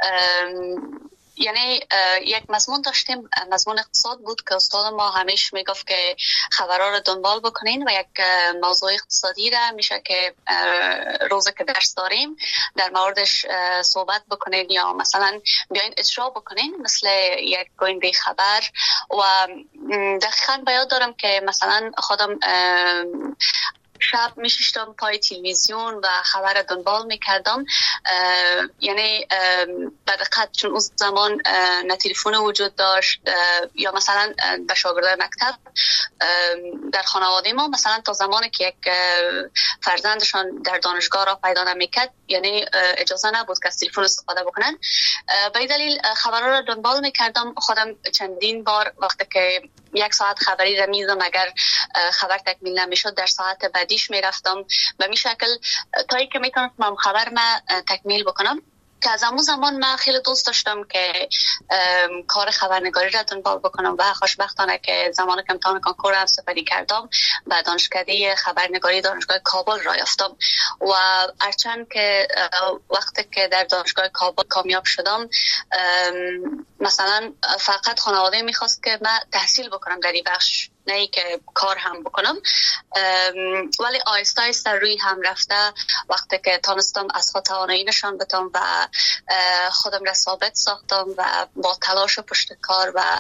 یعنی یک مضمون داشتیم، مضمون اقتصاد بود که استاد ما همیشه میگفت که خبرها رو دنبال بکنین و یک موضوع اقتصادی را میشه که روزی که درس داریم در موردش صحبت بکنین یا مثلا بیاین اجرا بکنین مثل یک گوینده خبر. و دقیقاً به یاد دارم که مثلا خودم شب میشیشتم پای تلویزیون و خبر دنبال میکردم. یعنی به دقت چون اون زمان نه تلفن وجود داشت یا مثلا به شاگردای مکتب در خانواده ما مثلا تا زمانی که یک فرزندشان در دانشگاه را پیدا نمیکرد یعنی اجازه نبود که از تلفن استفاده بکنن. به دلیل خبرها را دنبال میکردم. خودم چندین بار وقتی که یک ساعت خبری را میزدم اگر خبر تکمیل نمیشد در ساعت بعدیش میرفتم و می شکل تا که میتونستم خبر ما تکمیل بکنم. که از همون زمان من خیلی دوست داشتم که کار خبرنگاری را دنبال بکنم و خوشبختانه که زمانی که امتحان کنکور هم سپری کردم و دانشکده خبرنگاری دانشگاه کابل را یافتم. و هرچند که وقتی که در دانشگاه کابل کامیاب شدم مثلا فقط خانواده میخواست که من تحصیل بکنم در این بخش، نه ای که کار هم بکنم، ولی آیسته آیسته روی هم رفته وقتی که تانستم از خود توانایی نشان بدم و خودم را ثابت ساختم و با تلاش و پشت کار و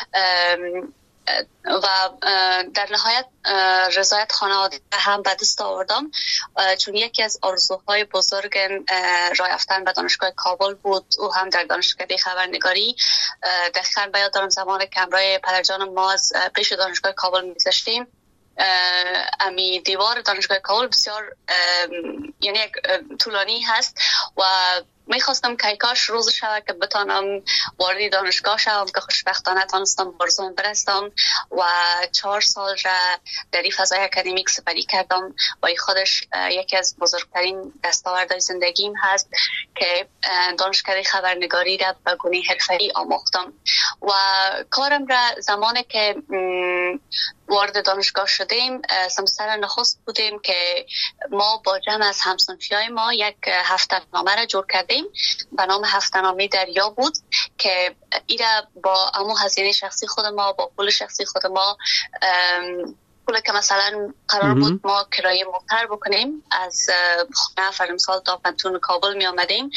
و در نهایت رضایت خانواده هم به دست آوردم، چون یکی از آرزوهای بزرگ راه یافتن به دانشگاه کابل بود. او هم در دانشکده خبرنگاری. دقیقاً به یاد دارم زمانی که همراه پدرجانم ما از پیش دانشگاه کابل می‌گذشتیم، امی دیوار دانشگاه کابل بسیار یعنی طولانی هست و میخواستم که کاش روز شود که بتانم وارد دانشگاه شوم که خوشبختانه تانستم برزون برستم و چهار سال را در این فضای اکادمیک سپری کردم و این خودش یکی از بزرگترین دستاوردهای زندگیم هست که دانشکده خبرنگاری را به گونه حرفه‌ای آموختم و کارم را زمانی که وارد دانشگاه شدیم سمستر نخست بودیم که ما با جمع از همسنفیای ما یک هفته‌نامه را جور کردیم به نام هفته‌نامه دریا بود که ایرا با امو هزینه شخصی خود ما با پول شخصی خود ما پول که مثلا قرار بود ما کرایه موتر بکنیم از خونه فرمسال تا پنتون کابل می آمدیم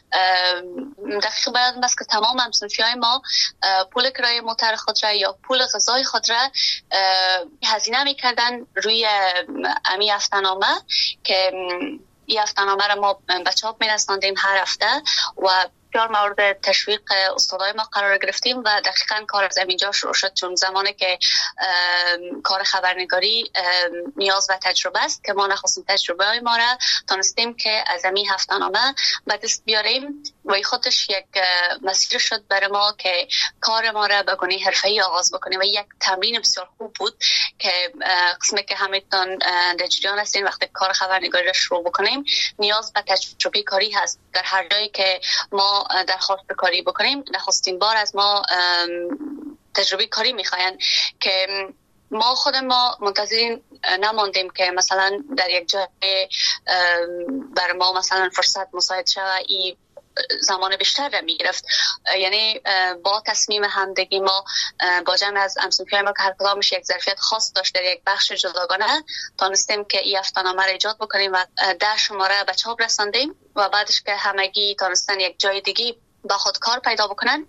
دقیق باید است که تمام همسنفی های ما پول کرایه موتر خود را یا پول غذای خود را هزینه می کردن روی امی هفته‌نامه که این هفته‌نامه را ما به چاپ می رساندیم هر هفته و بسیار مورد تشویق استادای ما قرار گرفتیم و دقیقاً کار از اینجا شروع شد چون زمانی که کار خبرنگاری نیاز و تجربه است که ما نخواستیم تجربه های ما را تانستیم که از این هفته‌نامه به دست بیاریم و این خودش یک مسیر شد برای ما که کار ما را به گونه حرفه‌ای آغاز بکنیم و یک تمرین بسیار خوب بود که قسمی که همتون در جریان هستین وقتی کار خبرنگاری را شروع بکنیم نیاز به تجربه کاری هست در هر جایی که ما درخواست کاری بکنیم نخستین بار از ما تجربه کاری میخواین که ما خود ما منتظرین نماندیم که مثلا در یک جای بر ما مثلا فرصت مساعد شود ای زمان بیشتر را میگرفت یعنی با تصمیم همدگی ما با جمع از همسنفیای ما که هر کدامش یک ظرفیت خاص داشت در یک بخش جداگانه تانستیم که این هفته‌نامه را ایجاد بکنیم و ده شماره به چاپ رساندیم و بعدش که همگی تانستن یک جای دیگه با خود کار پیدا بکنن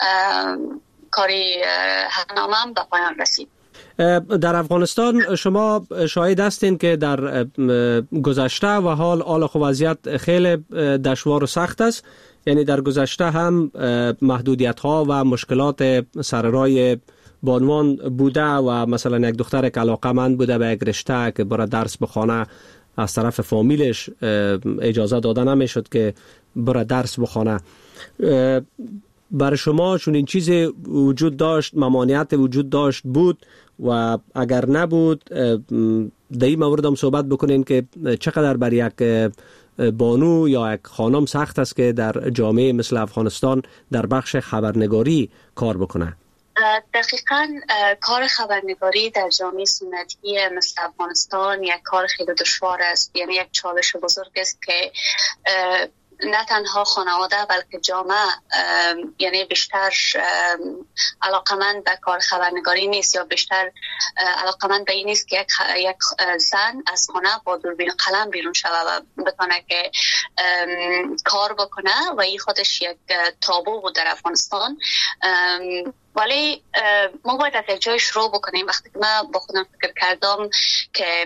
کاری هفته‌نامه هم به پایان رسید. در افغانستان شما شاهد هستین که در گذشته و حال حال خو وضعیت خیلی دشوار و سخت است یعنی در گذشته هم محدودیت ها و مشکلات سر راه بانوان بوده و مثلا یک دختر که علاقه‌مند بوده به یک رشته که برای درس بخونه از طرف فامیلش اجازه داده نمیشد که برای درس بخونه. برای شما چون این چیزی وجود داشت ممانعت وجود داشت بود و اگر نبود در این مورد هم صحبت بکنین که چقدر بر یک بانو یا یک خانم سخت است که در جامعه مثل افغانستان در بخش خبرنگاری کار بکنه؟ دقیقاً کار خبرنگاری در جامعه سنتی مثل افغانستان یک کار خیلی دشوار است یعنی یک چالش بزرگ است که نه تنها خانواده بلکه جامعه یعنی بیشتر علاقمند به کار خبرنگاری نیست یا بیشتر علاقمند به این نیست که یک, یک زن از خانه با دوربین قلم بیرون شوه و بتونه که کار بکنه و این خودش یک تابو بود در افغانستان. ولی ما باید از یک جای شروع بکنیم. وقتی که من با خودم فکر کردم که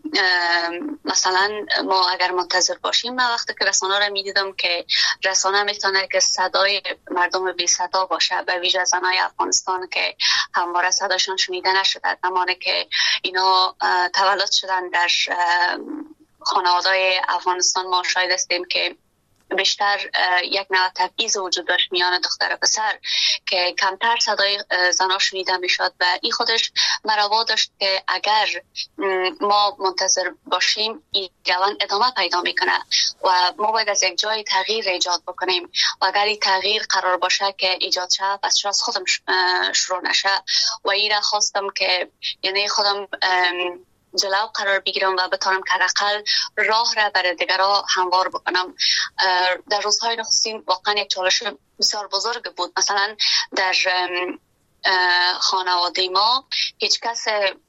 مثلا ما اگر منتظر باشیم من وقتی که رسانه را میدیدم که رسانه میتونه که صدای مردم بی صدا باشه به ویژه زنای افغانستان که همواره صداشون شنیده نشده زمانی که اینا تولد شدن در خانواده‌های افغانستان ما شاهد هستیم که بیشتر یک نوع تبعیض وجود داشت میان دختر و پسر که کمتر صدای زنا شنیده میشد و این خودش مرا داشت که اگر ما منتظر باشیم این روند ادامه پیدا میکنه و ما باید از یک جای تغییر ایجاد بکنیم و اگر این تغییر قرار باشه که ایجاد شه پس چرا از خودم شروع نشه و این را خواستم که یعنی خودم جلو قرار بگیرم و بتونم که حداقل راه را برای دیگرها هموار بکنم. در روزهای نخستین واقعا یک چالش بسیار بزرگ بود. مثلا در خانواده ما هیچ کس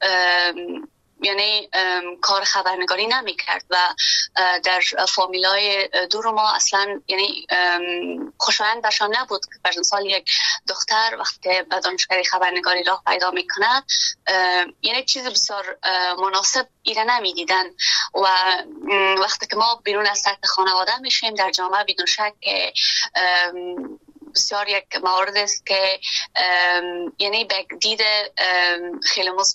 یعنی کار خبرنگاری نمی کرد و در فامیلای دور ما اصلا یعنی خوشایند برشان نبود که بر مثال یک دختر وقتی به دانشکده خبرنگاری راه پیدا میکنه یعنی چیز بسیار مناسب ایره نمی دیدن و وقتی که ما بیرون از سطح خانواده میشیم در جامعه بدون شک که بسیار یک مورد است که یعنی به دید خیلی مثبت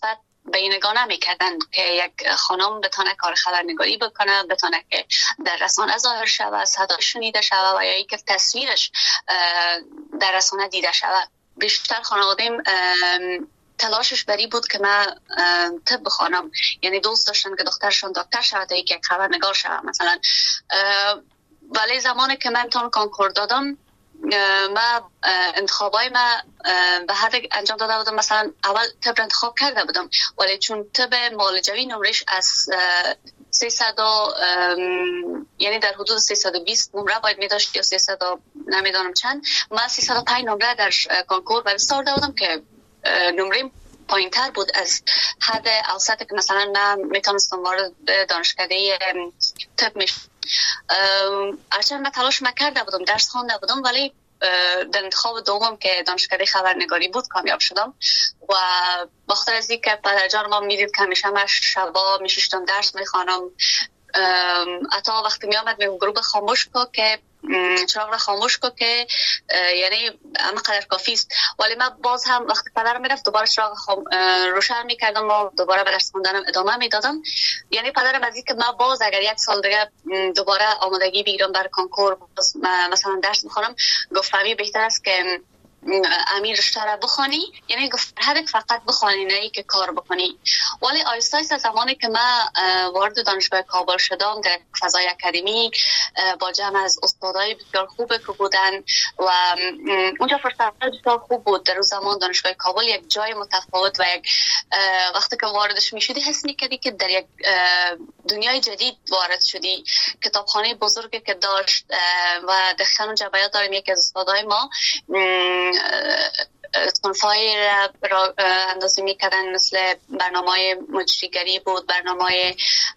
بینگانه میکردن که یک خانم بتونه کار خبرنگاری بکنه، بتونه که در رسانه ظاهر شود، صدا شنیده شود و یا اینکه تصویرش در رسانه دیده شود. بیشتر خانواده‌ام تلاشش بری بود که من طب بخوانم، یعنی دوست داشتن که دخترشون دکتر شود یا یک خبرنگار شود مثلا. ولی زمانی که من امتحان کنکور دادم، من انتخابای من به هر انجام داده بودم. مثلا اول طب انتخاب کرده بودم، ولی چون طب معالجوی نمرش از سیصد یعنی در حدود سیصد و بیست نمره باید می داشت یا سیصد نمیدانم چند، من سیصد و پنج نمره در کنکور و بستار داده بودم که نمره پایین تر بود از حد اوسط که مثلا من میتونستم وارد دانشکده طب میشم. هرچند من تلاش نکرده بودم، درس خوانده بودم، ولی در انتخاب دوم که دانشکده خبرنگاری بود کامیاب شدم. و بخاطر از اینکه پدرجان ما میدید که همیشه من شبا میشیشتم درس میخوانم، حتی وقتی میامد میگم گروه خاموش کو که چراغ را خاموش کو که یعنی اما قدر کافی است، ولی من باز هم وقتی پدرم میرفت دوباره چراغ خام... روشن میکردم و دوباره به درس خوندنم ادامه میدادم. یعنی پدرم از اینکه من باز اگر یک سال دیگه دوباره آمادگی بگیرم برای کنکور مثلا درس بخونم، گفت فهمی بهتر است که امیر رشته را بخوانی، یعنی گفت هدف فقط بخوانی نه ای که کار بکنی. ولی آیسته آیسته زمانی که من وارد دانشگاه کابل شدم در فضای اکادمیک با جمع از استادای بسیار خوب که بودن و اونجا فرصت بسیار خوب بود. در روز زمان دانشگاه کابل یک جای متفاوت و یک وقتی که واردش میشدی حس میکردی که در یک دنیای جدید وارد شدی. کتابخانه بزرگی که داشت و دقیقاً اونجا بیاد داریم یکی از استادای ما صنفای را اندازه می کردن، مثل برنامه مجریگری بود، برنامه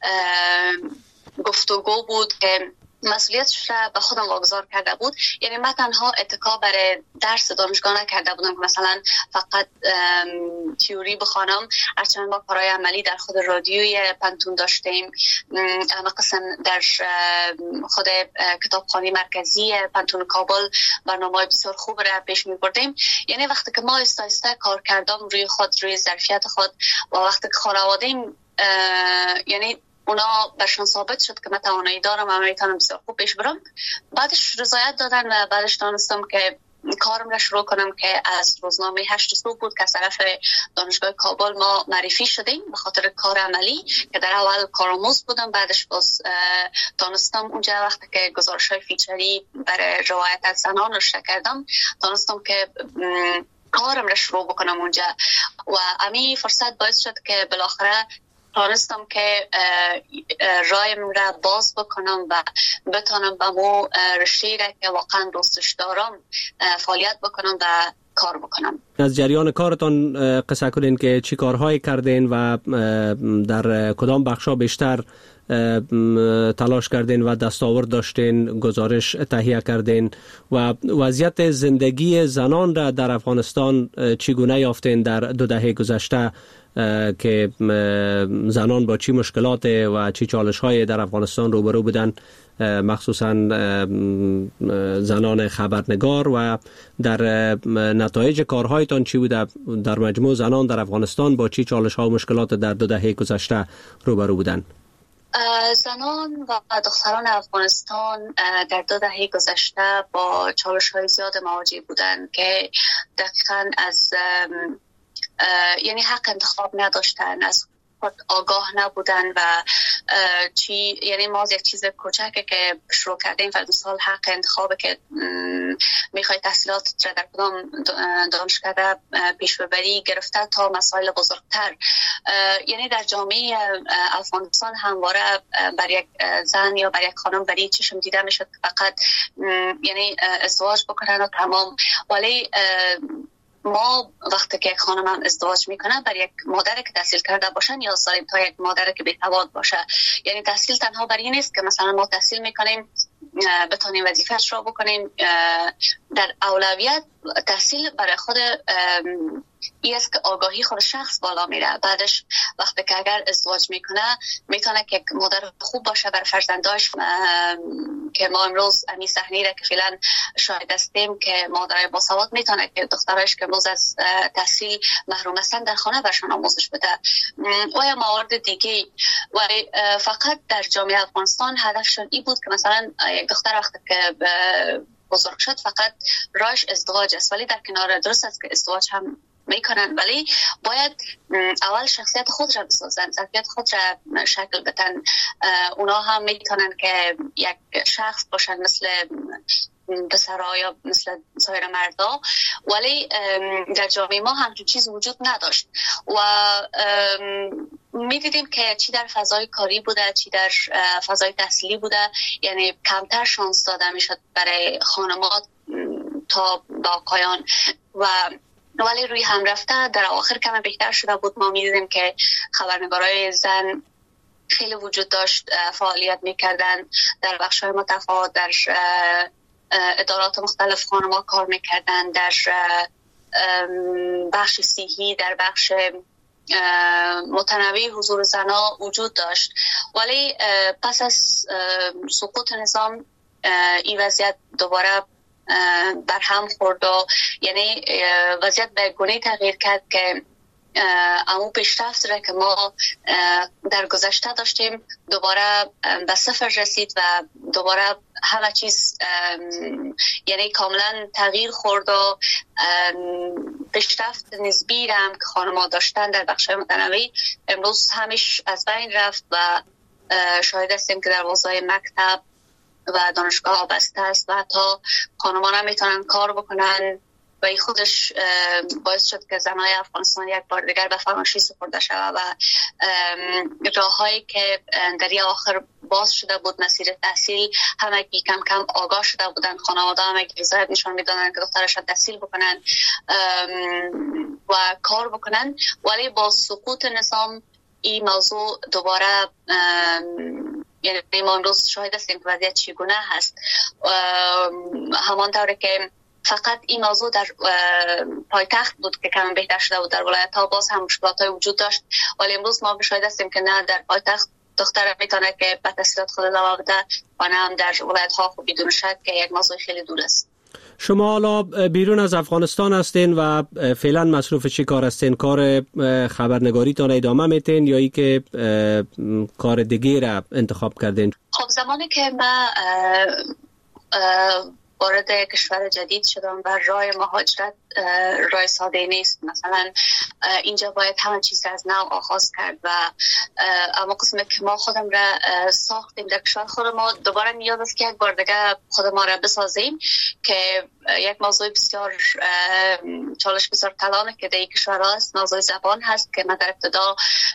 گفتگو بود که مسئولیتش را به خودم واگذار کرده بود. یعنی من تنها اتکا برای درس دانشگاه نکرده بودم که مثلا فقط تیوری بخوانم، هرچند ما کارهای عملی در خود رادیوی پنتون داشتیم، اما قسم در خود کتابخانه مرکزی پنتون کابل برنامه بسیار خوب را پیش می بردیم. یعنی وقتی که ما آیسته آیسته کار کردم روی خود، روی ظرفیت خود و وقتی که خانواده‌ام یعنی اونا برشان ثابت شد که من توانایی دارم و میتونم بسیار خوب پیش برم، بعدش رضایت دادن و بعدش دانستم که کارم را شروع کنم که از روزنامه هشت صبح بود که از طرف دانشگاه کابل ما معرفی شدیم به خاطر کار عملی که در اول کارآموز بودم. بعدش باز دانستم اونجا وقتی که گزارش‌های فیچری برای روایت از زنان نشر کردم، دانستم که کارم را شروع بکنم اونجا و امی فرصت باعث شد که بالاخره تانستم که رایم را باز بکنم و بتانم به مو رشته را که واقعا دوستش دارم فعالیت بکنم و کار بکنم. از جریان کارتان قصه کنین که چی کارهایی کردین و در کدام بخشا بیشتر تلاش کردین و دستاورد داشتین، گزارش تهیه کردین و وضعیت زندگی زنان را در افغانستان چگونه یافتین در دو دهه گذشته که زنان با چی مشکلات و چی چالش‌های در افغانستان روبرو بودن، مخصوصا زنان خبرنگار، و در نتایج کارهایتان چی بوده؟ در مجموع زنان در افغانستان با چی چالش‌ها و مشکلات در دو دهه گذشته روبرو بودن؟ زنان و دختران افغانستان در دو دهه گذشته با چالش‌های زیاد مواجه بودند که دقیقاً از یعنی حق انتخاب نداشتن، از خود آگاه نبودن و چی یعنی ما از یک چیز کوچکه که شروع کردیم و مثال حق انتخابه که میخوای تحصیلات را در کدام دانشکده پیش ببری گرفته تا مسائل بزرگتر. یعنی در جامعه افغانستان همواره بر یک زن یا بر یک خانم بری چشم دیده میشد فقط یعنی ازدواج بکنن و تمام. ولی ما وقتی که یک خانم هم ازدواج میکنه بر یک مادر که تحصیل کرده باشه نیاز داریم تا یک مادر که بی‌سواد باشه. یعنی تحصیل تنها بر این نیست که مثلا ما تحصیل میکنیم بتونیم وظیفه‌اش را بکنیم. در اولویت تحصیل برای خود این است که آگاهی خود شخص بالا میره. بعدش وقتی که اگر ازدواج میکنه میتونه که مادر خوب باشه بر فرزنداش، که ما امروز امی صحنه را که فعلا شاهد هستیم که مادرای باسواد میتونه که دخترایش که امروز از تحصیل محروم هستن در خانه برشان آموزش بده و یا موارد دیگه. و فقط در جامعه افغانستان هدفشون این بود که مثلا یک دختر وقتی که بزرگ شد فقط راهش ازدواج است، ولی در کنار درست است که ازدواج هم میکنن، ولی باید اول شخصیت خود را بسازن، ظرفیت خود را شکل بدن. اونا هم میتونن که یک شخص باشن مثل پسرها یا مثل سایر مردا، ولی در جامعه ما همچون چیز وجود نداشت و میدیدیم که چی در فضای کاری بوده چی در فضای تحصیلی بوده، یعنی کمتر شانس داده میشد برای خانمات تا با آقایان و ولی روی هم رفته در آخر کم بهتر شده بود. ما میدیدیم که خبرنگارای زن خیلی وجود داشت، فعالیت میکردن در بخش‌های متفاوت، در ادارات مختلف خانم‌ها کار میکردن، در بخش صحی، در بخش متنوع حضور زنها وجود داشت. ولی پس از سقوط نظام این وضعیت دوباره بر هم خورد و یعنی وضعیت به گونه تغییر کرد که امو پیشرفت را که ما در گذشته داشتیم دوباره به صفر رسید و دوباره همه چیز یعنی کاملا تغییر خورد و پیشرفت نسبی را هم که خانم‌ها داشتن در بخش‌های متنوع امروز همیش از بین رفت و شاهد هستیم که در حوزه مکتب و دانشگاه بسته است و حتی خانمان هم میتونن کار بکنن و این خودش باعث شد که زنای افغانستان یک بار دیگر به فراموشی سپرده شود و راههایی که در این آخر باز شده بود مسیر تحصیل همه کم کم آگاه شده بودن، خانواده همه رضایت نشان میدادن که دخترشان تحصیل بکنن و کار بکنن. ولی با سقوط نظام این موضوع دوباره یعنی ما امروز شاهد هستیم که وضعیت چگونه هست. همانطور که فقط این موضوع در پایتخت بود که کم بهتر شده بود، در ولایت ها باز هم مشکلات های وجود داشت، ولی امروز ما شاهد هستیم که نه در پایتخت دختر میتونه که به تحصیلات خود ادامه بده و نه هم در ولایت ها خب بدون شک که یک موضوع خیلی دور است. شما حالا بیرون از افغانستان هستین و فعلا مصروف چی کار هستین؟ کار خبرنگاری تان ادامه میتین یا ای که کار دیگه را انتخاب کردین؟ خب زمانی که ما وارد کشور جدید شدم و راه مهاجرت راه ساده نیست، مثلا اینجا باید همه چیز از نو آغاز کرد و اما قسمه که ما خودم را ساختیم در کشور خود ما دوباره نیاز است که یک بار دیگه خود ما را بسازیم که یک موضوع بسیار چالش بسیار کلانه که در کشور هست موضوع زبان هست که من در ابتدا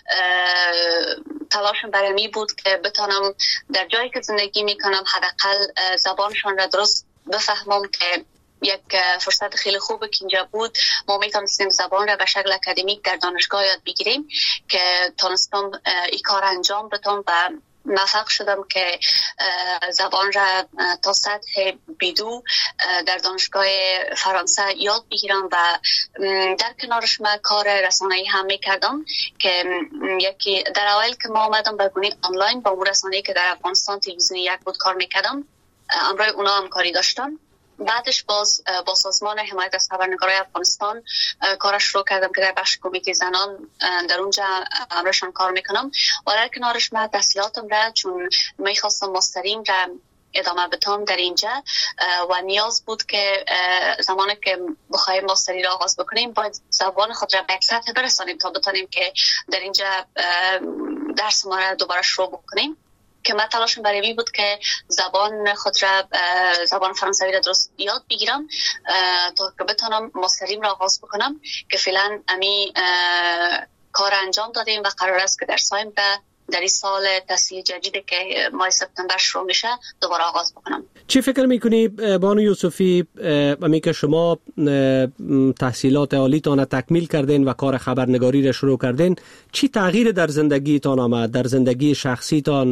تلاشم برای می بود که بتانم در جایی که زندگی میکنم حداقل زبانشان را درست بفهمم که یک فرصت خیلی خوبه که اینجا بود ما میتونستیم زبان را به شکل اکادمیک در دانشگاه یاد بگیریم که تونستم این کار انجام بدم و موفق شدم که زبان را تا سطح بیدو در دانشگاه فرانسه یاد بگیرم و در کنارش من کار رسانه‌ای هم میکردم که یکی در اول که ما آمدم به گونه آنلاین با اون رسانه‌ای که در افغانستان تلویزیونی یک بود کار میکردم امروی اونا هم کاری داشتم. بعدش باز با سازمان حمایت از خبرنگارای افغانستان کارش شروع کردم که در بخش کمیته زنان در اونجا امرشان کار میکنم و در کنارش من تحصیلاتم را چون میخواستم ماستریم را ادامه بدم در اینجا و نیاز بود که زمانی که بخوایم ماستری را آغاز بکنیم باید زبان خود را به یک سطح برسانیم تا بتانیم که در اینجا درس ما را دوباره شروع بکنیم که من تلاشم برای این بود که زبان خود را زبان فرانسوی را درست یاد بگیرم تا که بتونم ماستریم را آغاز بکنم که فعلا امی کار انجام دادیم و قرار است که در سایم در این سال تحصیل جدیدی که ماه سپتامبر شروع میشه دوباره آغاز بکنم. چی فکر میکنی بانو یوسفی امی که شما تحصیلات عالیتان تکمیل کردین و کار خبرنگاری را شروع کردین چی تغییر در زندگیتان آمد؟ در زندگی شخصیتان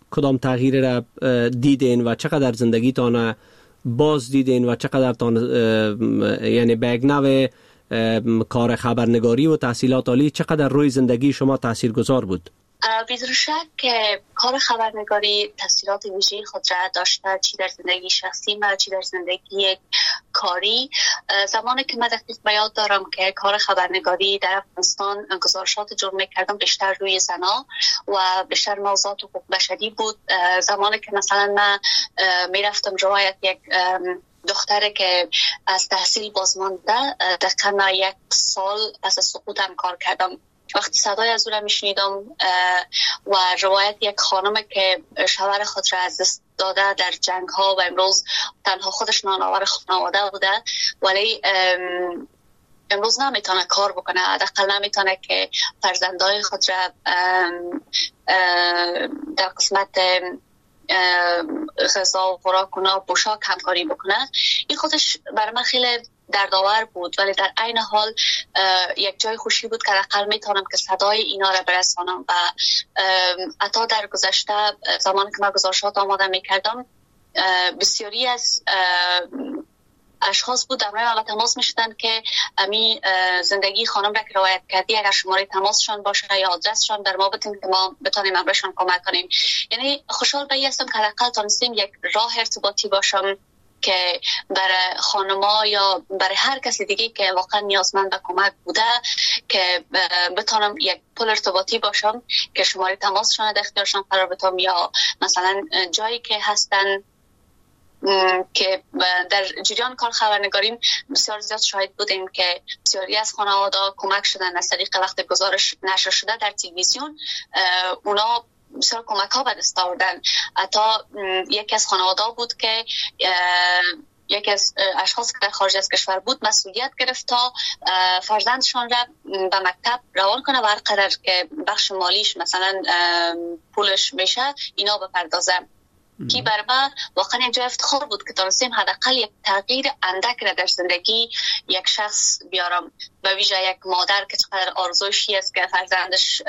کدام تغییر را دیدین و چقدر زندگیتان باز دیدین و چقدر تان یعنی بگنو کار خبرنگاری و تحصیلات عالی چقدر روی زندگی شما تاثیرگذار بود؟ بدون شک که کار خبرنگاری تاثیرات ویژه‌ای خود را داشته، چی در زندگی شخصی ما چی در زندگی کاری. زمانی که من دقیق به یاد دارم که کار خبرنگاری در افغانستان گزارشات جور می‌کردم بیشتر روی زنا و بیشتر موضوعات حقوق بشری بود. زمانی که مثلا من میرفتم روایت یک دختره که از تحصیل بازمانده دقیقا یک سال پس از سقوطم کار کردم، وقتی صدای از او را میشنیدم و روایت یک خانم که شوهر خود را از دست داده در جنگ ها و امروز تنها خودش نانآور خانواده بوده ولی امروز نمیتونه کار بکنه، حداقل نمیتونه که فرزندای خود را در قسمت غذا و خوراک و پوشاک همکاری بکنه. این خودش برای من خیلی دردآور بود ولی در عین حال یک جای خوشی بود که حداقل میتونم که صدای اینا را برسانم. و حتی در گذشته زمانی که من گزارشات آماده میکردم بسیاری از اشخاص بود در من تماس میشدن که امی زندگی خانم را که روایت کردی اگر شماره تماسشان باشه یا آدرسشان در ما بتیم که ما بتونیم امرشان کمک کنیم. یعنی خوشحال به این هستم که حداقل تونستیم یک راه ارتباطی باشم که برای خانما یا برای هر کسی دیگه که واقعا نیازمند به کمک بوده که بتونم یک پل ارتباطی باشم که شماره تماسشان در اختیارشان قرار بدم یا مثلا جایی که هستن که در جریان کار خبرنگاریم بسیار زیاد شاهد بودیم که بسیاری از خانواده کمک شدن از طریق وقت گزارش نشر شده در تلویزیون. اونا بسیار کمک ها به دست آوردن. حتی یکی از خانواده بود که یکی از اشخاص که در خارج از کشور بود مسئولیت گرفت تا فرزندشان را به مکتب روان کنه و هر قدر که بخش مالیش مثلا پولش میشه اینا بپردازه. کی برای من واقعا یک جای افتخار بود که تونستیم حداقل یک تغییر اندک را در زندگی یک شخص بیارم، به ویژه یک مادر که چقدر آرزوشی است که فرزندش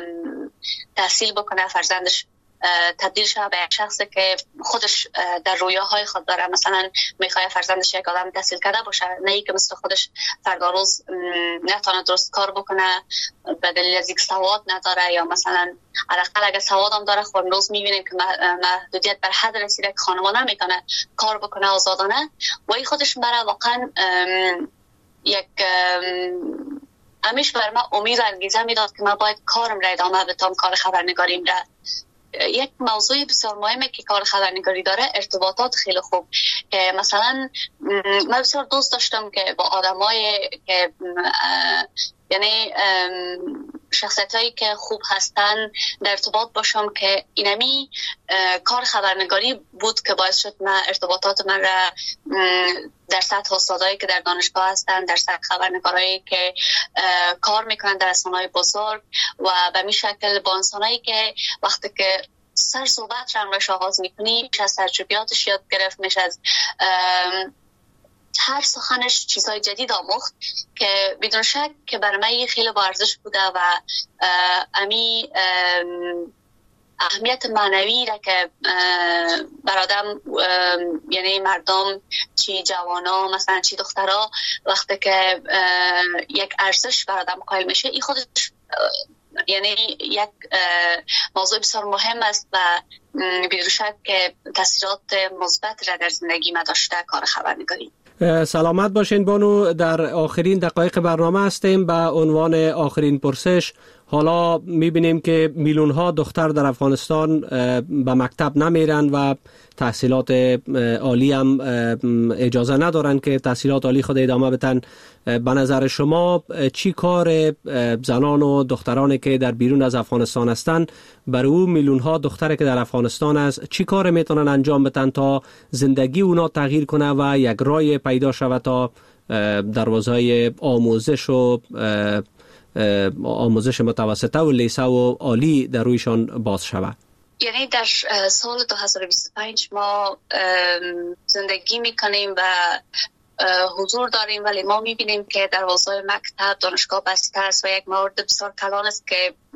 تحصیل بکنه، فرزندش تبدیل شده به یک شخصی که خودش در رویاهای خود داره، مثلا میخواد فرزندش یک آدم تحصیل کرده باشه، نه ای که مثل خودش فردا روز نتونه درست کار بکنه به دلیل از اینکه سواد نداره یا مثلا حداقل اگه سواد هم داره خود روز میبینیم که محدودیت بر حد رسیده که خانمان نمیتونه کار بکنه آزادانه و این خودش برای واقعا یک همیشه بر من امید و انگیزه میداد که من باید کارم را ادامه بدم، کار خبرنگاریم را. یک موضوع بسیار مهمه که کار خبرنگاری داره ارتباطات خیلی خوب. مثلا من بسیار دوست داشتم که با آدمای که یعنی شخصیتایی که خوب هستن در ارتباط باشم که اینمی کار خبرنگاری بود که باعث شد من ارتباطات من را در سطح استادایی که در دانشگاه هستن، در سطح خبرنگارایی که کار میکنن در رسانه‌های بزرگ و به می شکل با انسانایی که وقتی که سر صحبت را همراهش آغاز میکنی میشه از تجربیاتش یاد گرفت، میشه از هر سخنش چیزهای جدید آموخت که بدون شک که برای من خیلی با ارزش بوده و امی اهمیت معنوی را که برادم یعنی مردم چی جوانا مثلا چی دخترها وقتی که یک ارزش برادم قائل میشه این خودش یعنی یک موضوع بسیار مهم است و بدون شک که تاثیرات مثبت را در زندگی ما داشته کار خبرنگاری. سلامت باشین بانو، در آخرین دقایق برنامه هستیم. به عنوان آخرین پرسش، حالا میبینیم که میلیون ها دختر در افغانستان به مکتب نمیرن و تحصیلات عالی هم اجازه ندارن که تحصیلات عالی خود ادامه بدن. به نظر شما چی کار زنان و دخترانی که در بیرون از افغانستان هستن برای او میلیون ها دختری که در افغانستان است چی کار میتونن انجام بدن تا زندگی اونا تغییر کنه و یک راه پیدا شود تا دروازه آموزش و آموزش متوسطه و لیسه و عالی در رویشان باز شود؟ یعنی در سال دو هزار و بیست و پنج ما زندگی میکنیم و حضور داریم ولی ما میبینیم که دروازه مکتب دانشگاه بسته است و یک مورد بسیار کلان است که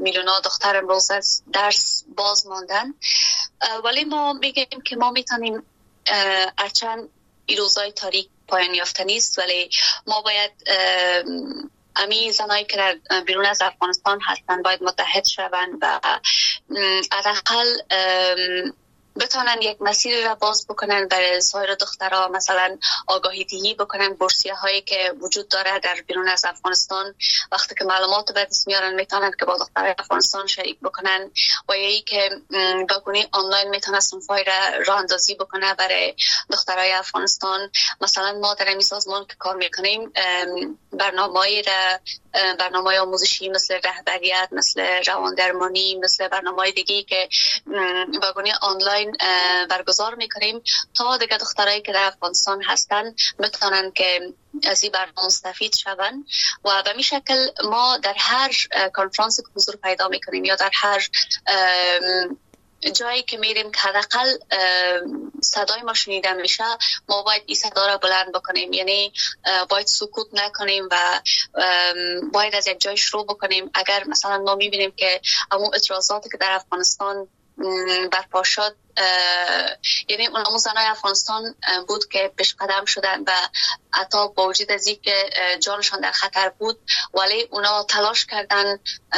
میلیونا دختر امروز از درس باز ماندن. ولی ما میگیم که ما میتونیم هرچند این روزای تاریک پایان یافته نیست، ولی ما باید امی زنایی که در بیرون از افغانستان هستند باید متحد شوند و حداقل بتونن یک مسیر را باز بکنن برای سایر دخترها، مثلا آگاهی دهی بکنن، بورسیه هایی که وجود داره در بیرون از افغانستان وقتی که معلومات به دست میارن میتونن که با دخترای افغانستان شریک بکنن، و یا ای که بگونی آنلاین میتونه صنفای را راه اندازی بکنه برای دخترای افغانستان. مثلا ما در این سازمان که کار میکنیم برنامه‌ای را برنامه آموزشی مثل رهبریت، مثل رواندرمانی، مثل برنامه دیگی که بگونی آنلاین برگزار میکنیم تا دیگه دخترایی که در افغانستان هستن بتونن که از این برنامه مستفید شون. و به این شکل ما در هر کنفرانس که حضور پیدا میکنیم یا در هر جایی که میریم که حداقل صدای ما شنیده میشه، ما باید این صدا را بلند بکنیم، یعنی باید سکوت نکنیم و باید از یک جای شروع بکنیم. اگر مثلا ما میبینیم که همون اعتراضاتی که در افغانستان برپا شد، یعنی اون زنای افغانستان بود که پیش قدم شدن و حتی با وجود از اینکه جانشان در خطر بود ولی اونا تلاش کردن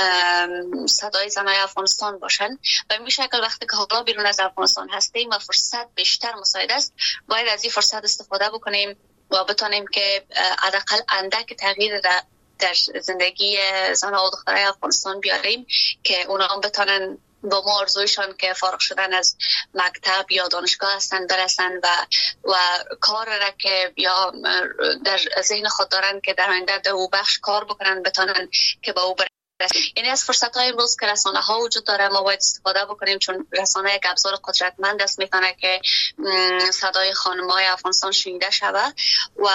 صدای زنای افغانستان باشن. به این شکل وقتی که حالا بیرون از افغانستان هستیم و فرصت بیشتر مساعد است، باید از این فرصت استفاده بکنیم و بتونیم که حداقل اندک تغییر در زندگی زنها و دخترای افغانستان بیاریم که اونا هم بتونن با ما آرزویشان که فارغ شدن از مکتب یا دانشگاه هستن برسن و و کار را که یا در ذهن خود دارن که در آینده در او بخش کار بکنن بتونن که با او برسن. یعنی از فرصت های امروز که رسانه ها وجود داره ما باید استفاده بکنیم، چون رسانه یک ابزار قدرتمند است، میتونه که صدای خانم های افغانستان شنیده شود. و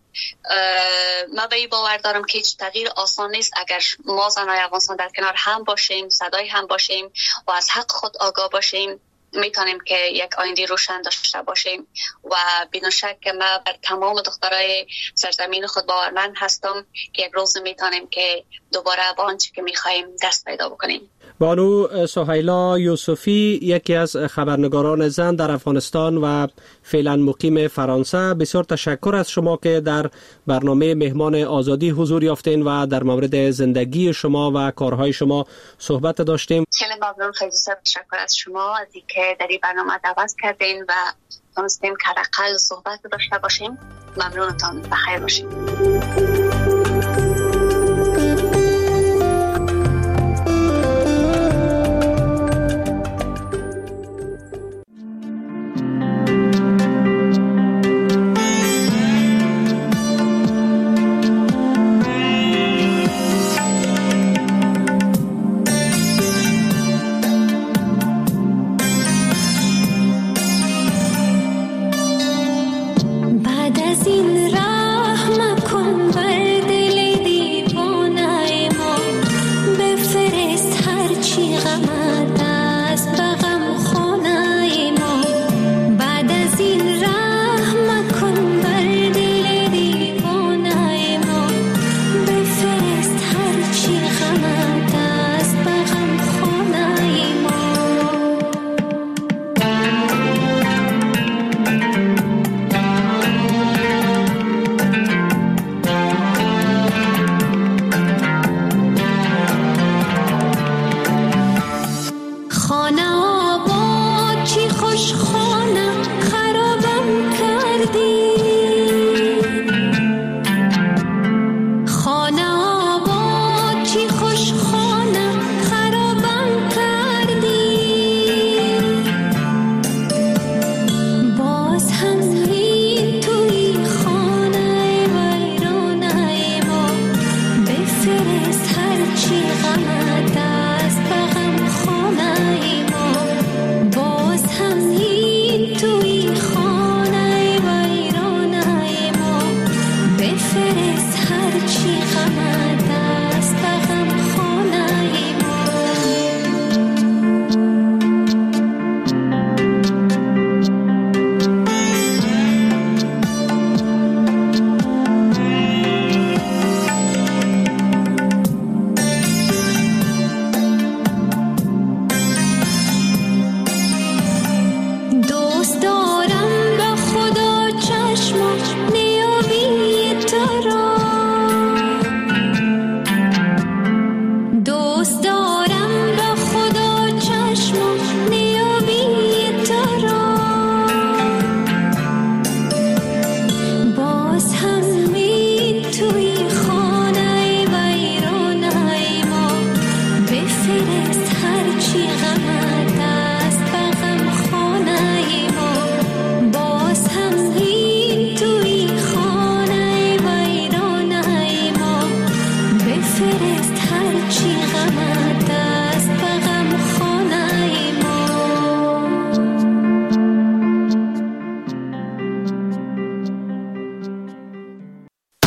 من به این باور دارم که هیچ تغییر آسان نیست اگر ما زنای افغانستان در کنار هم باشیم، صدای هم باشیم و از حق خود آگاه باشیم، میتونیم که یک آینده روشن داشته باشیم. و بدون شک که من بر تمام دخترای سرزمین خود باورمند هستم که یک روز میتونیم که دوباره به آنچه که میخوایم دست پیدا بکنیم. بانو سهیلا یوسفی، یکی از خبرنگاران زن در افغانستان و فعلا مقیم فرانسه، بسیار تشکر از شما که در برنامه مهمان آزادی حضور یافتین و در مورد زندگی شما و کارهای شما صحبت داشتیم. خیلی ممنون، خیلی تشکر از شما از اینکه در این برنامه دعوت کردین و تونستیم که حداقل صحبت داشته باشیم. ممنونتان، بخیر باشید. بفرست هرچی غمت است بغم